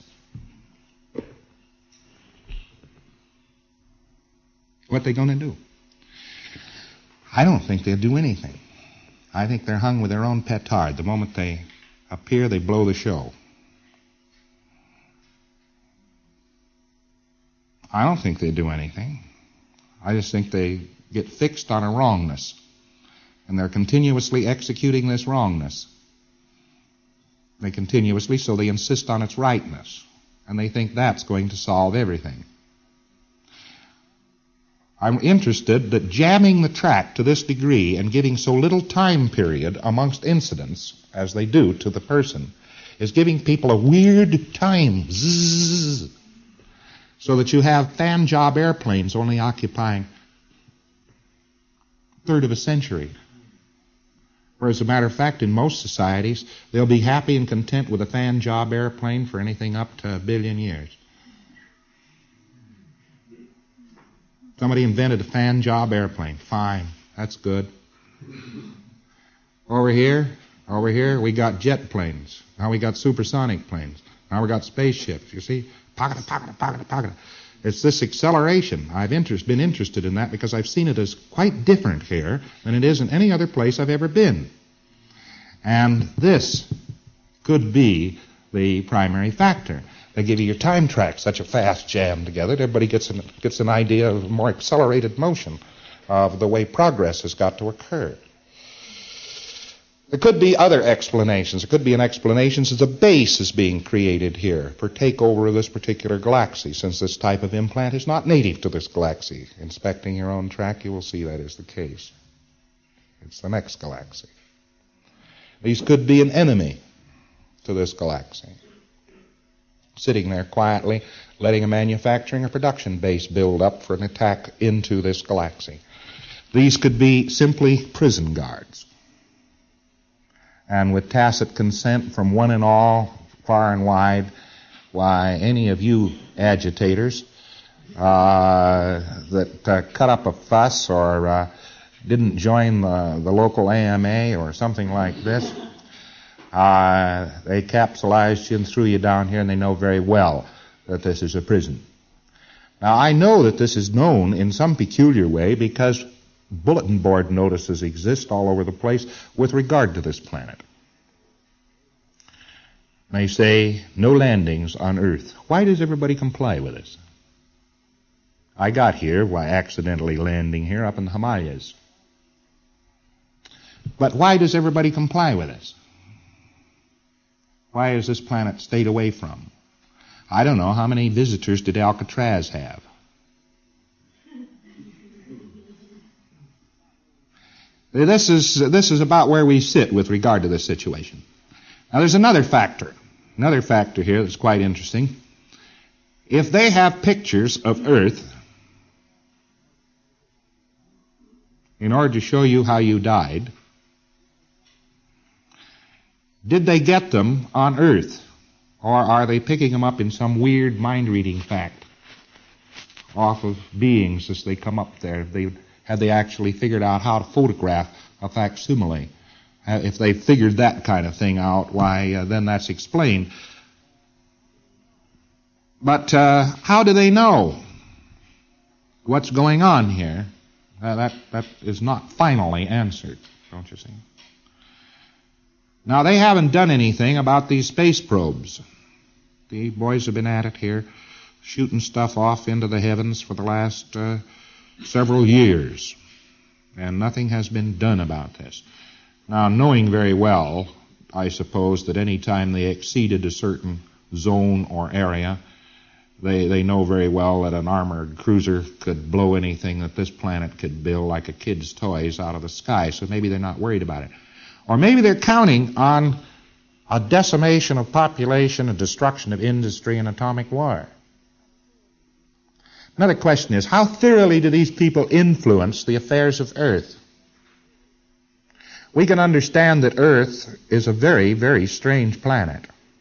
Speaker 1: What are they going to do? I don't think they'll do anything. I think they're hung with their own petard. The moment they appear, they blow the show. I don't think they do anything. I just think they get fixed on a wrongness. And they're continuously executing this wrongness. They continuously, so they insist on its rightness. And they think that's going to solve everything. I'm interested that jamming the track to this degree and giving so little time period amongst incidents, as they do to the person, is giving people a weird time, zzz, so that you have fan job airplanes only occupying a third of a century. Whereas, as a matter of fact, in most societies, they'll be happy and content with a fan job airplane for anything up to 1 billion years. Somebody invented a fan job airplane. Fine. That's good. Over here, we got jet planes. Now we got supersonic planes. Now we got spaceships. You see? Pocket. It's this acceleration. I've been interested in that because I've seen it as quite different here than it is in any other place I've ever been. And this could be the primary factor. They give you your time track, such a fast jam together. Everybody gets an idea of a more accelerated motion of the way progress has got to occur. There could be other explanations. There could be an explanation since a base is being created here for takeover of this particular galaxy, since this type of implant is not native to this galaxy. Inspecting your own track, you will see that is the case. It's the next galaxy. These could be an enemy to this galaxy, sitting there quietly, letting a manufacturing or production base build up for an attack into this galaxy. These could be simply prison guards. And with tacit consent from one and all, far and wide, why, any of you agitators that cut up a fuss or didn't join the local AMA or something like this, they capsulized you and threw you down here, and they know very well that this is a prison. Now, I know that this is known in some peculiar way because bulletin board notices exist all over the place with regard to this planet. They say, no landings on Earth. Why does everybody comply with this? I got here by accidentally landing here up in the Himalayas. But why does everybody comply with this? Why is this planet stayed away from? I don't know. How many visitors did Alcatraz have? This is about where we sit with regard to this situation. Now, there's another factor here that's quite interesting. If they have pictures of Earth in order to show you how you died, did they get them on Earth? Or are they picking them up in some weird mind-reading fact off of beings as they come up there? They had they actually figured out how to photograph a facsimile. If they figured that kind of thing out, why, then that's explained. But how do they know what's going on here? That is not finally answered, don't you see? Now, they haven't done anything about these space probes. The boys have been at it here, shooting stuff off into the heavens for the last several years, and nothing has been done about this. Now, knowing very well, I suppose, that any time they exceeded a certain zone or area, they know very well that an armored cruiser could blow anything that this planet could build like a kid's toys out of the sky, so maybe they're not worried about it. Or maybe they're counting on a decimation of population, a destruction of industry, and atomic war. Another question is, how thoroughly do these people influence the affairs of Earth? We can understand that Earth is a very, very strange planet.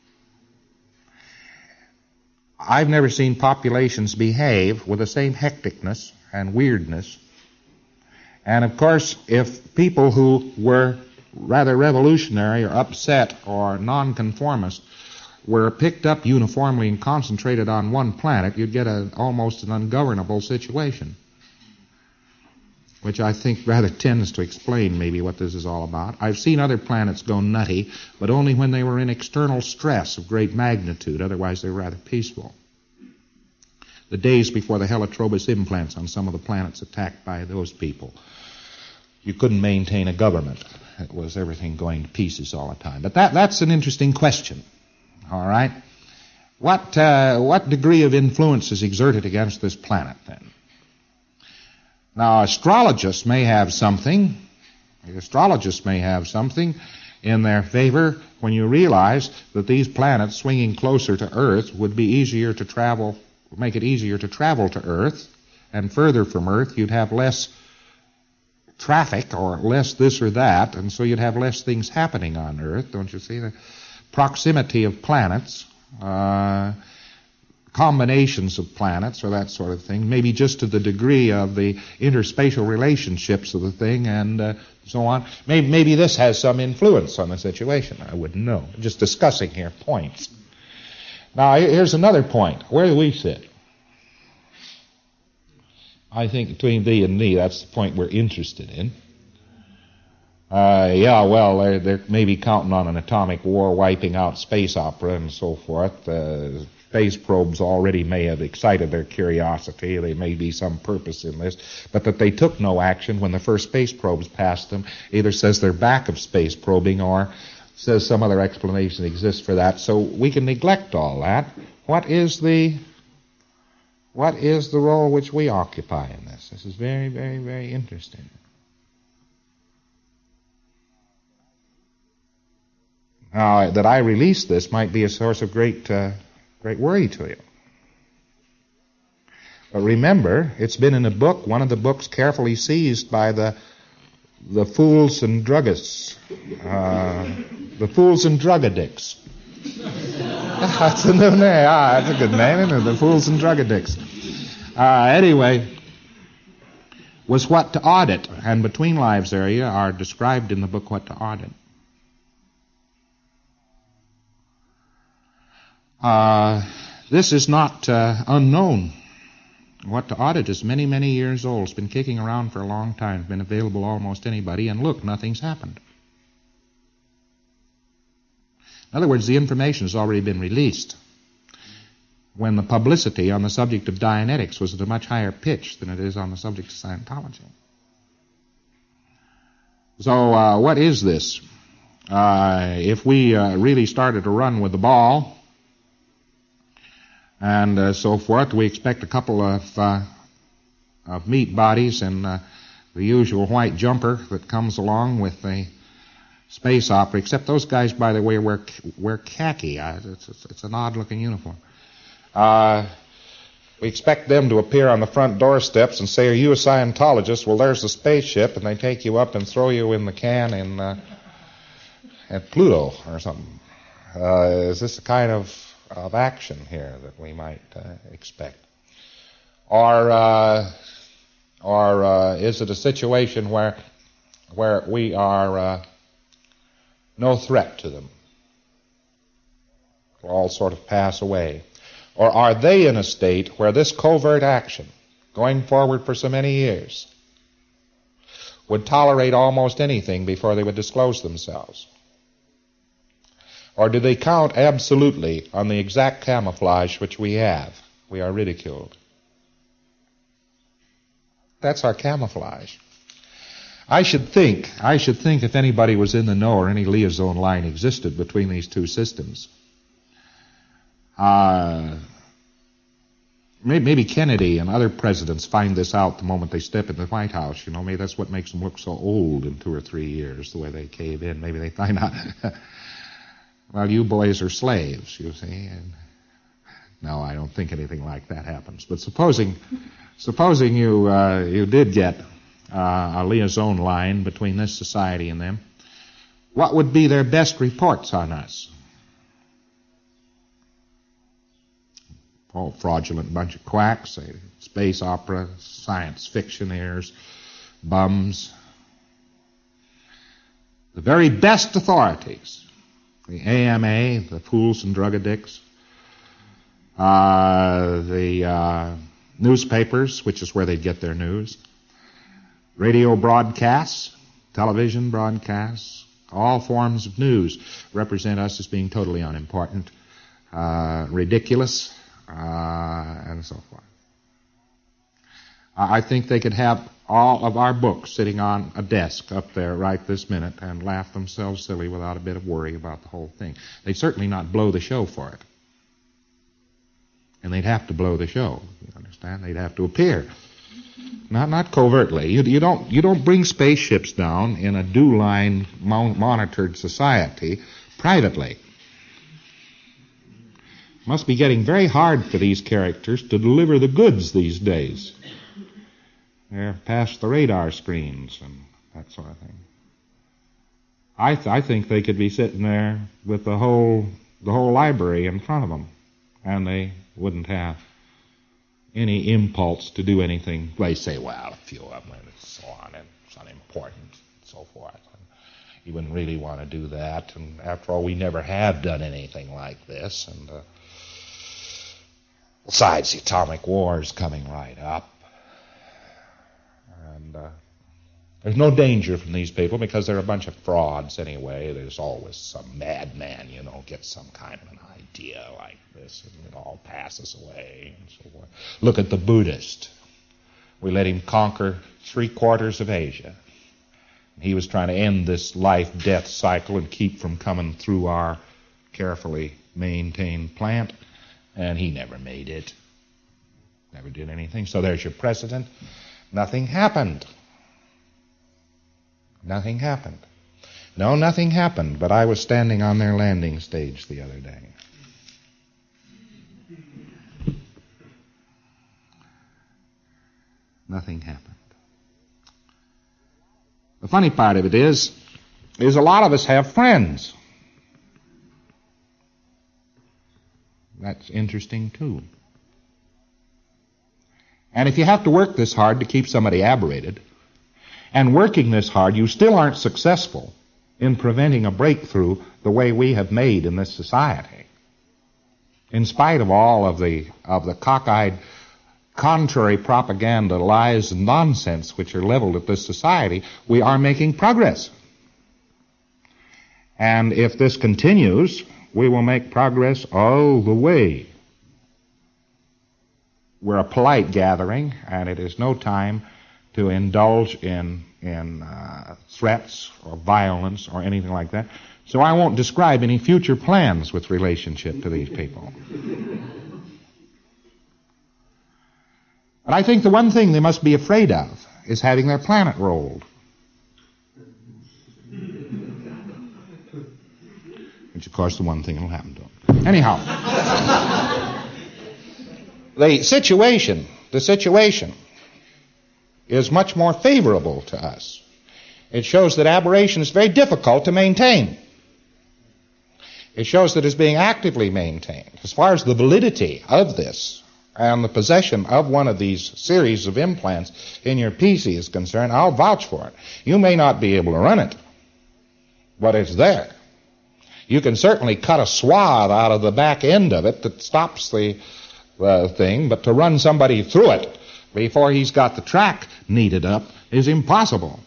Speaker 1: I've never seen populations behave with the same hecticness and weirdness. And of course, if people who were rather revolutionary or upset or nonconformist were picked up uniformly and concentrated on one planet, you'd get almost an ungovernable situation, which I think rather tends to explain maybe what this is all about. I've seen other planets go nutty, but only when they were in external stress of great magnitude. Otherwise, they were rather peaceful. The days before the Heliotropous implants on some of the planets attacked by those people, you couldn't maintain a government. It was everything going to pieces all the time. But that's an interesting question. All right? What degree of influence is exerted against this planet, then? Now, astrologists may have something. The astrologists may have something in their favor when you realize that these planets swinging closer to Earth would be easier to travel, make it easier to travel to Earth, and further from Earth you'd have less traffic or less this or that, and so you'd have less things happening on Earth, don't you see? The proximity of planets, combinations of planets or that sort of thing, maybe just to the degree of the interspatial relationships of the thing and so on. Maybe this has some influence on the situation. I wouldn't know. Just discussing here points. Now, here's another point. Where do we sit? I think between thee and me, that's the point we're interested in. They're maybe counting on an atomic war wiping out space opera and so forth. Space probes already may have excited their curiosity. There may be some purpose in this. But that they took no action when the first space probes passed them either says they're back of space probing or says some other explanation exists for that. So we can neglect all that. What is the role which we occupy in this? This is very, very, very interesting. Now, that I release this might be a source of great worry to you. But remember, it's been in a book, one of the books carefully seized by the fools and druggists, the fools and drug addicts. That's a new name. That's a good name, isn't it? The fools and drug addicts. Anyway, was What to Audit, and Between Lives area are described in the book What to Audit. This is not unknown. What to Audit is many, many years old. It's been kicking around for a long time. It's been available to almost anybody, and look, nothing's happened. In other words, the information has already been released when the publicity on the subject of Dianetics was at a much higher pitch than it is on the subject of Scientology. So what is this? If we really started to run with the ball and so forth, we expect a couple of meat bodies and the usual white jumper that comes along with the space opera, except those guys, by the way, wear khaki. It's an odd-looking uniform. We expect them to appear on the front doorsteps and say, "Are you a Scientologist?" Well, there's the spaceship, and they take you up and throw you in the can at Pluto or something. Is this the kind of action here that we might expect? Or Or is it a situation where we are no threat to them? We'll all sort of pass away. Or are they in a state where this covert action, going forward for so many years, would tolerate almost anything before they would disclose themselves? Or do they count absolutely on the exact camouflage which we have? We are ridiculed. That's our camouflage. I should think if anybody was in the know or any liaison line existed between these two systems, maybe Kennedy and other presidents find this out the moment they step in the White House. You know, maybe that's what makes them look so old in 2 or 3 years, the way they cave in. Maybe they find out, well, you boys are slaves, you see. And no, I don't think anything like that happens. But supposing you did get a liaison line between this society and them, what would be their best reports on us? Oh, fraudulent bunch of quacks, space opera, science fictioneers, bums. The very best authorities, the AMA, the fools and drug addicts, the newspapers, which is where they get their news, radio broadcasts, television broadcasts, all forms of news represent us as being totally unimportant, ridiculous, and so forth. I think they could have all of our books sitting on a desk up there right this minute and laugh themselves silly without a bit of worry about the whole thing. They'd certainly not blow the show for it. And they'd have to blow the show, you understand? They'd have to appear. Not covertly. You don't bring spaceships down in a dew-line monitored society privately. Must be getting very hard for these characters to deliver the goods these days. They're past the radar screens and that sort of thing. I think they could be sitting there with the whole library in front of them, and they wouldn't have any impulse to do anything. They say, well, a few of them and so on, and it's unimportant, and so forth. And you wouldn't really want to do that. And after all, we never have done anything like this. And besides, the atomic war is coming right up. And there's no danger from these people because they're a bunch of frauds anyway. There's always some madman, gets some kind of an idea like this, and it all passes away and so forth. Look at the Buddhist. We let him conquer 3/4 of Asia. He was trying to end this life-death cycle and keep from coming through our carefully maintained plant, and he never made it. Never did anything. So there's your president. Nothing happened. Nothing happened. No, nothing happened, but I was standing on their landing stage the other day. Nothing happened. The funny part of it is a lot of us have friends. That's interesting, too. And if you have to work this hard to keep somebody aberrated, and working this hard, you still aren't successful in preventing a breakthrough the way we have made in this society. In spite of all of the cockeyed, contrary propaganda, lies, and nonsense which are leveled at this society, we are making progress. And if this continues, we will make progress all the way. We're a polite gathering, and it is no time to indulge in threats or violence or anything like that. So I won't describe any future plans with relationship to these people. But I think the one thing they must be afraid of is having their planet rolled. Which, of course, the one thing that will happen to them. Anyhow, the situation is much more favorable to us. It shows that aberration is very difficult to maintain. It shows that it's being actively maintained. As far as the validity of this and the possession of one of these series of implants in your PC is concerned, I'll vouch for it. You may not be able to run it, but it's there. You can certainly cut a swath out of the back end of it that stops the thing, but to run somebody through it before he's got the track kneaded up is impossible.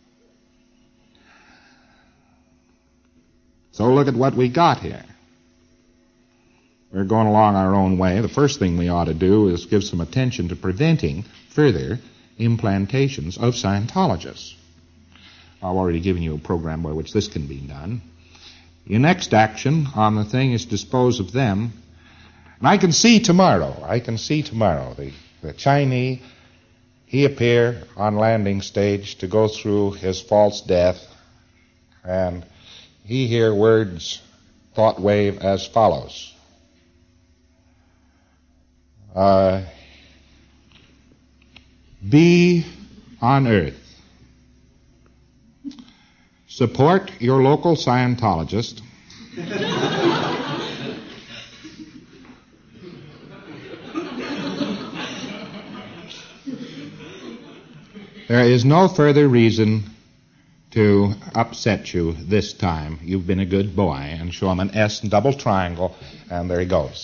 Speaker 1: So look at what we got here. We're going along our own way. The first thing we ought to do is give some attention to preventing further implantations of Scientologists. I've already given you a program by which this can be done. Your next action on the thing is dispose of them. And I can see tomorrow the Chinese, he appear on landing stage to go through his false death, and he hear words, thought wave as follows. Be on earth. Support your local Scientologist. There is no further reason to upset you this time. You've been a good boy. And show him an S and double triangle, and there he goes.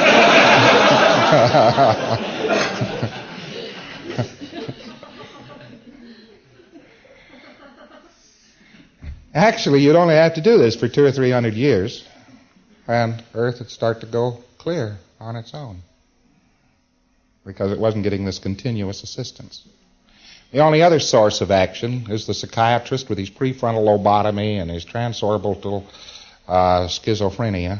Speaker 1: Actually, you'd only have to do this for 200 or 300 years, and Earth would start to go clear on its own, because it wasn't getting this continuous assistance. The only other source of action is the psychiatrist with his prefrontal lobotomy and his transorbital schizophrenia.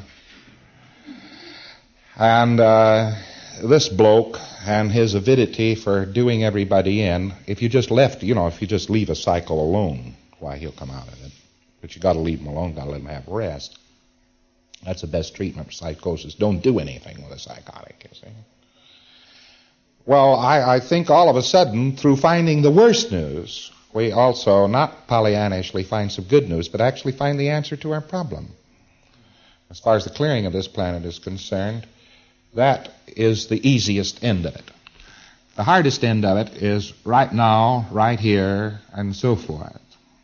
Speaker 1: And this bloke and his avidity for doing everybody in, if you just leave a cycle alone, why, he'll come out of it. But you got to leave him alone, got to let him have rest. That's the best treatment for psychosis. Don't do anything with a psychotic, you see. Well, I think all of a sudden, through finding the worst news, we also, not Pollyanishly, find some good news, but actually find the answer to our problem. As far as the clearing of this planet is concerned, that is the easiest end of it. The hardest end of it is right now, right here, and so forth.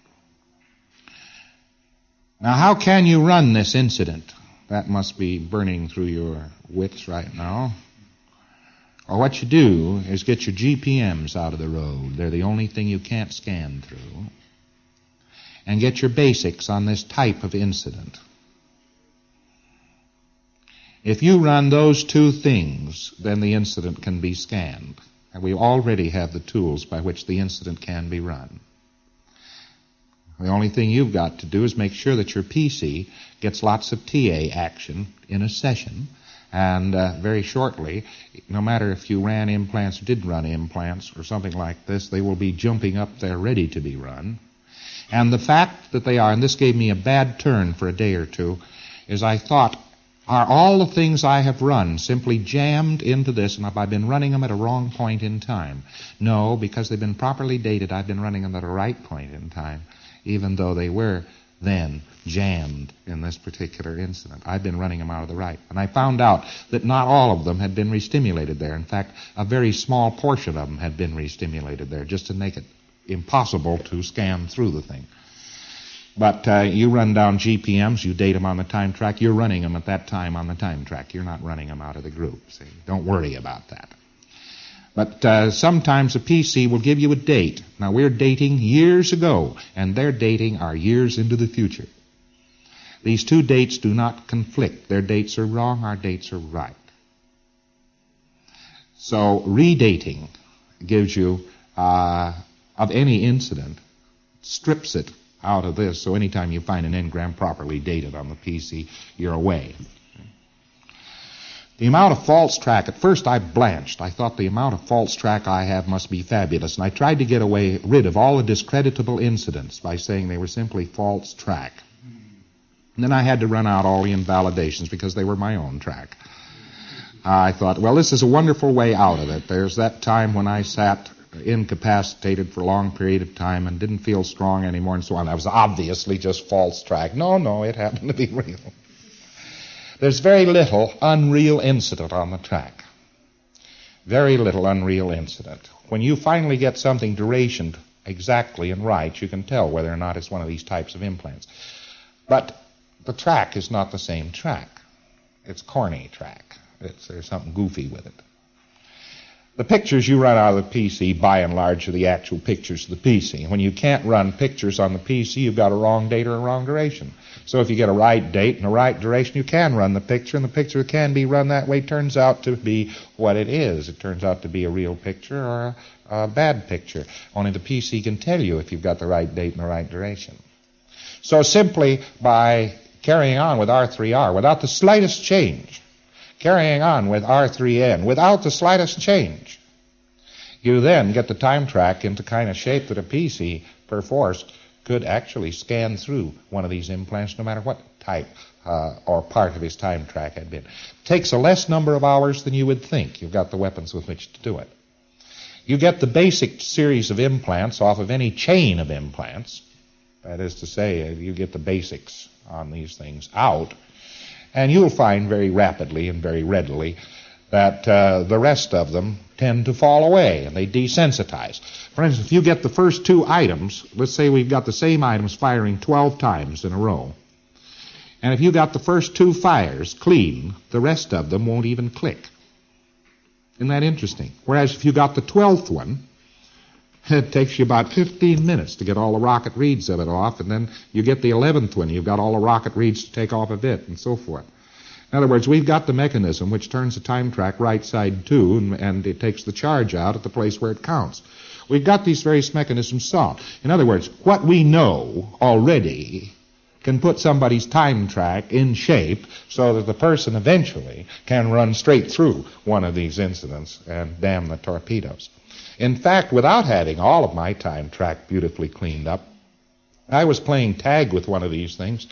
Speaker 1: Now, how can you run this incident? That must be burning through your wits right now. Or what you do is get your GPMs out of the road. They're the only thing you can't scan through. And get your basics on this type of incident. If you run those two things, then the incident can be scanned. And we already have the tools by which the incident can be run. The only thing you've got to do is make sure that your PC gets lots of TA action in a session. And very shortly, no matter if you ran implants or didn't run implants or something like this, they will be jumping up there ready to be run. And the fact that they are, and this gave me a bad turn for a day or two, is I thought, are all the things I have run simply jammed into this, and have I been running them at a wrong point in time? No, because they've been properly dated, I've been running them at a right point in time, even though they were then jammed in this particular incident. I've been running them out of the right. And I found out that not all of them had been restimulated there. In fact, a very small portion of them had been restimulated there, just to make it impossible to scan through the thing. But you run down GPMs, you date them on the time track, you're running them at that time on the time track. You're not running them out of the group. See? Don't worry about that. But sometimes a PC will give you a date. Now, we're dating years ago, and they're dating our years into the future. These two dates do not conflict. Their dates are wrong, our dates are right. So redating gives you, of any incident, strips it out of this. So anytime you find an engram properly dated on the PC, you're away. The amount of false track, at first I blanched. I thought the amount of false track I have must be fabulous. And I tried to get rid of all the discreditable incidents by saying they were simply false track. And then I had to run out all the invalidations because they were my own track. I thought, well, this is a wonderful way out of it. There's that time when I sat incapacitated for a long period of time and didn't feel strong anymore and so on. That was obviously just false track. No, it happened to be real. There's very little unreal incident on the track. Very little unreal incident. When you finally get something durationed exactly and right, you can tell whether or not it's one of these types of implants. But the track is not the same track. It's corny track. There's something goofy with it. The pictures you run out of the PC, by and large, are the actual pictures of the PC. When you can't run pictures on the PC, you've got a wrong date or a wrong duration. So if you get a right date and a right duration, you can run the picture, and the picture can be run that way. It turns out to be what it is. It turns out to be a real picture or a bad picture. Only the PC can tell you if you've got the right date and the right duration. So simply by carrying on with R3R without the slightest change, carrying on with R3N without the slightest change, you then get the time track into kind of shape that a PC, perforce, could actually scan through one of these implants no matter what type or part of his time track had been. It takes a less number of hours than you would think. You've got the weapons with which to do it. You get the basic series of implants off of any chain of implants. That is to say, you get the basics on these things out, and you'll find very rapidly and very readily that the rest of them tend to fall away and they desensitize. For instance, if you get the first two items, let's say we've got the same items firing 12 times in a row, and if you got the first two fires clean, the rest of them won't even click. Isn't that interesting? Whereas if you got the 12th one, it takes you about 15 minutes to get all the rocket reads of it off, and then you get the 11th one, you've got all the rocket reads to take off of it, and so forth. In other words, we've got the mechanism which turns the time track right side to, and it takes the charge out at the place where it counts. We've got these various mechanisms solved. In other words, what we know already can put somebody's time track in shape so that the person eventually can run straight through one of these incidents and damn the torpedoes. In fact, without having all of my time track beautifully cleaned up, I was playing tag with one of these things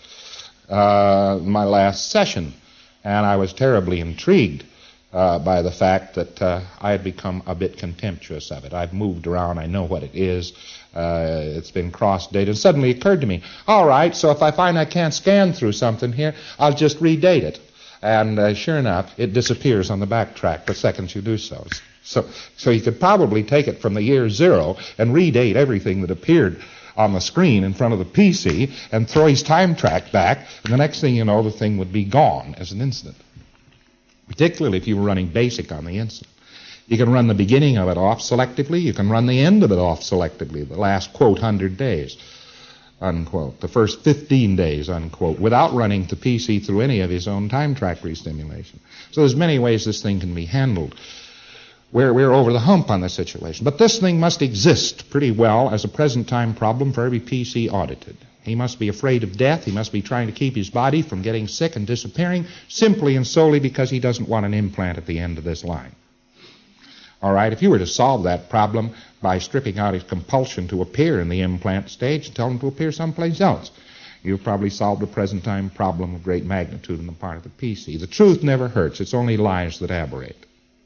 Speaker 1: my last session, and I was terribly intrigued by the fact that I had become a bit contemptuous of it. I've moved around. I know what it is. It's been cross-dated. And suddenly it occurred to me, all right, so if I find I can't scan through something here, I'll just redate it. And sure enough, it disappears on the backtrack the second you do so. So you could probably take it from the year 0 and redate everything that appeared on the screen in front of the PC and throw his time track back, and the next thing you know, the thing would be gone as an incident. Particularly if you were running BASIC on the incident. You can run the beginning of it off selectively. You can run the end of it off selectively, the last, quote, 100 days, unquote, the first 15 days, unquote, without running the PC through any of his own time track restimulation. So there's many ways this thing can be handled. We're over the hump on this situation. But this thing must exist pretty well as a present-time problem for every PC audited. He must be afraid of death. He must be trying to keep his body from getting sick and disappearing simply and solely because he doesn't want an implant at the end of this line. All right, if you were to solve that problem by stripping out his compulsion to appear in the implant stage and tell him to appear someplace else, you've probably solved a present-time problem of great magnitude on the part of the PC. The truth never hurts. It's only lies that aberrate.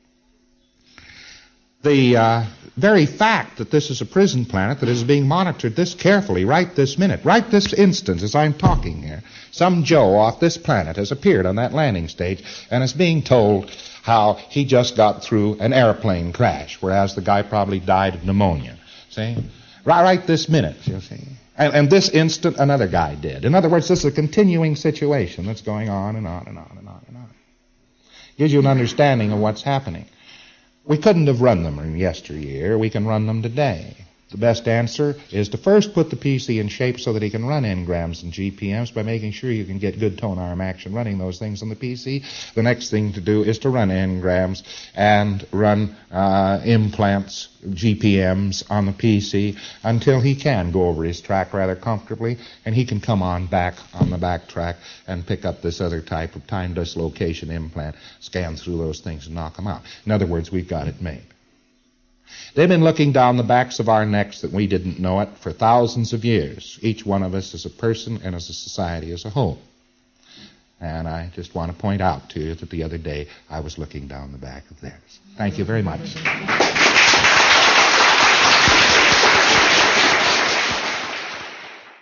Speaker 1: The very fact that this is a prison planet that is being monitored this carefully right this minute, right this instant as I'm talking here, some Joe off this planet has appeared on that landing stage and is being told how he just got through an airplane crash, whereas the guy probably died of pneumonia. See? Right this minute, you see. And this instant, another guy did. In other words, this is a continuing situation that's going on and on and on and on and on. Gives you an understanding of what's happening. We couldn't have run them in yesteryear. We can run them today. The best answer is to first put the PC in shape so that he can run engrams and GPMs by making sure you can get good tone arm action running those things on the PC. The next thing to do is to run engrams and run implants, GPMs on the PC until he can go over his track rather comfortably and he can come on back on the back track and pick up this other type of time dislocation implant, scan through those things and knock them out. In other words, we've got it made. They've been looking down the backs of our necks that we didn't know it for thousands of years, each one of us as a person and as a society as a whole. And I just want to point out to you that the other day I was looking down the back of theirs. Thank you very much.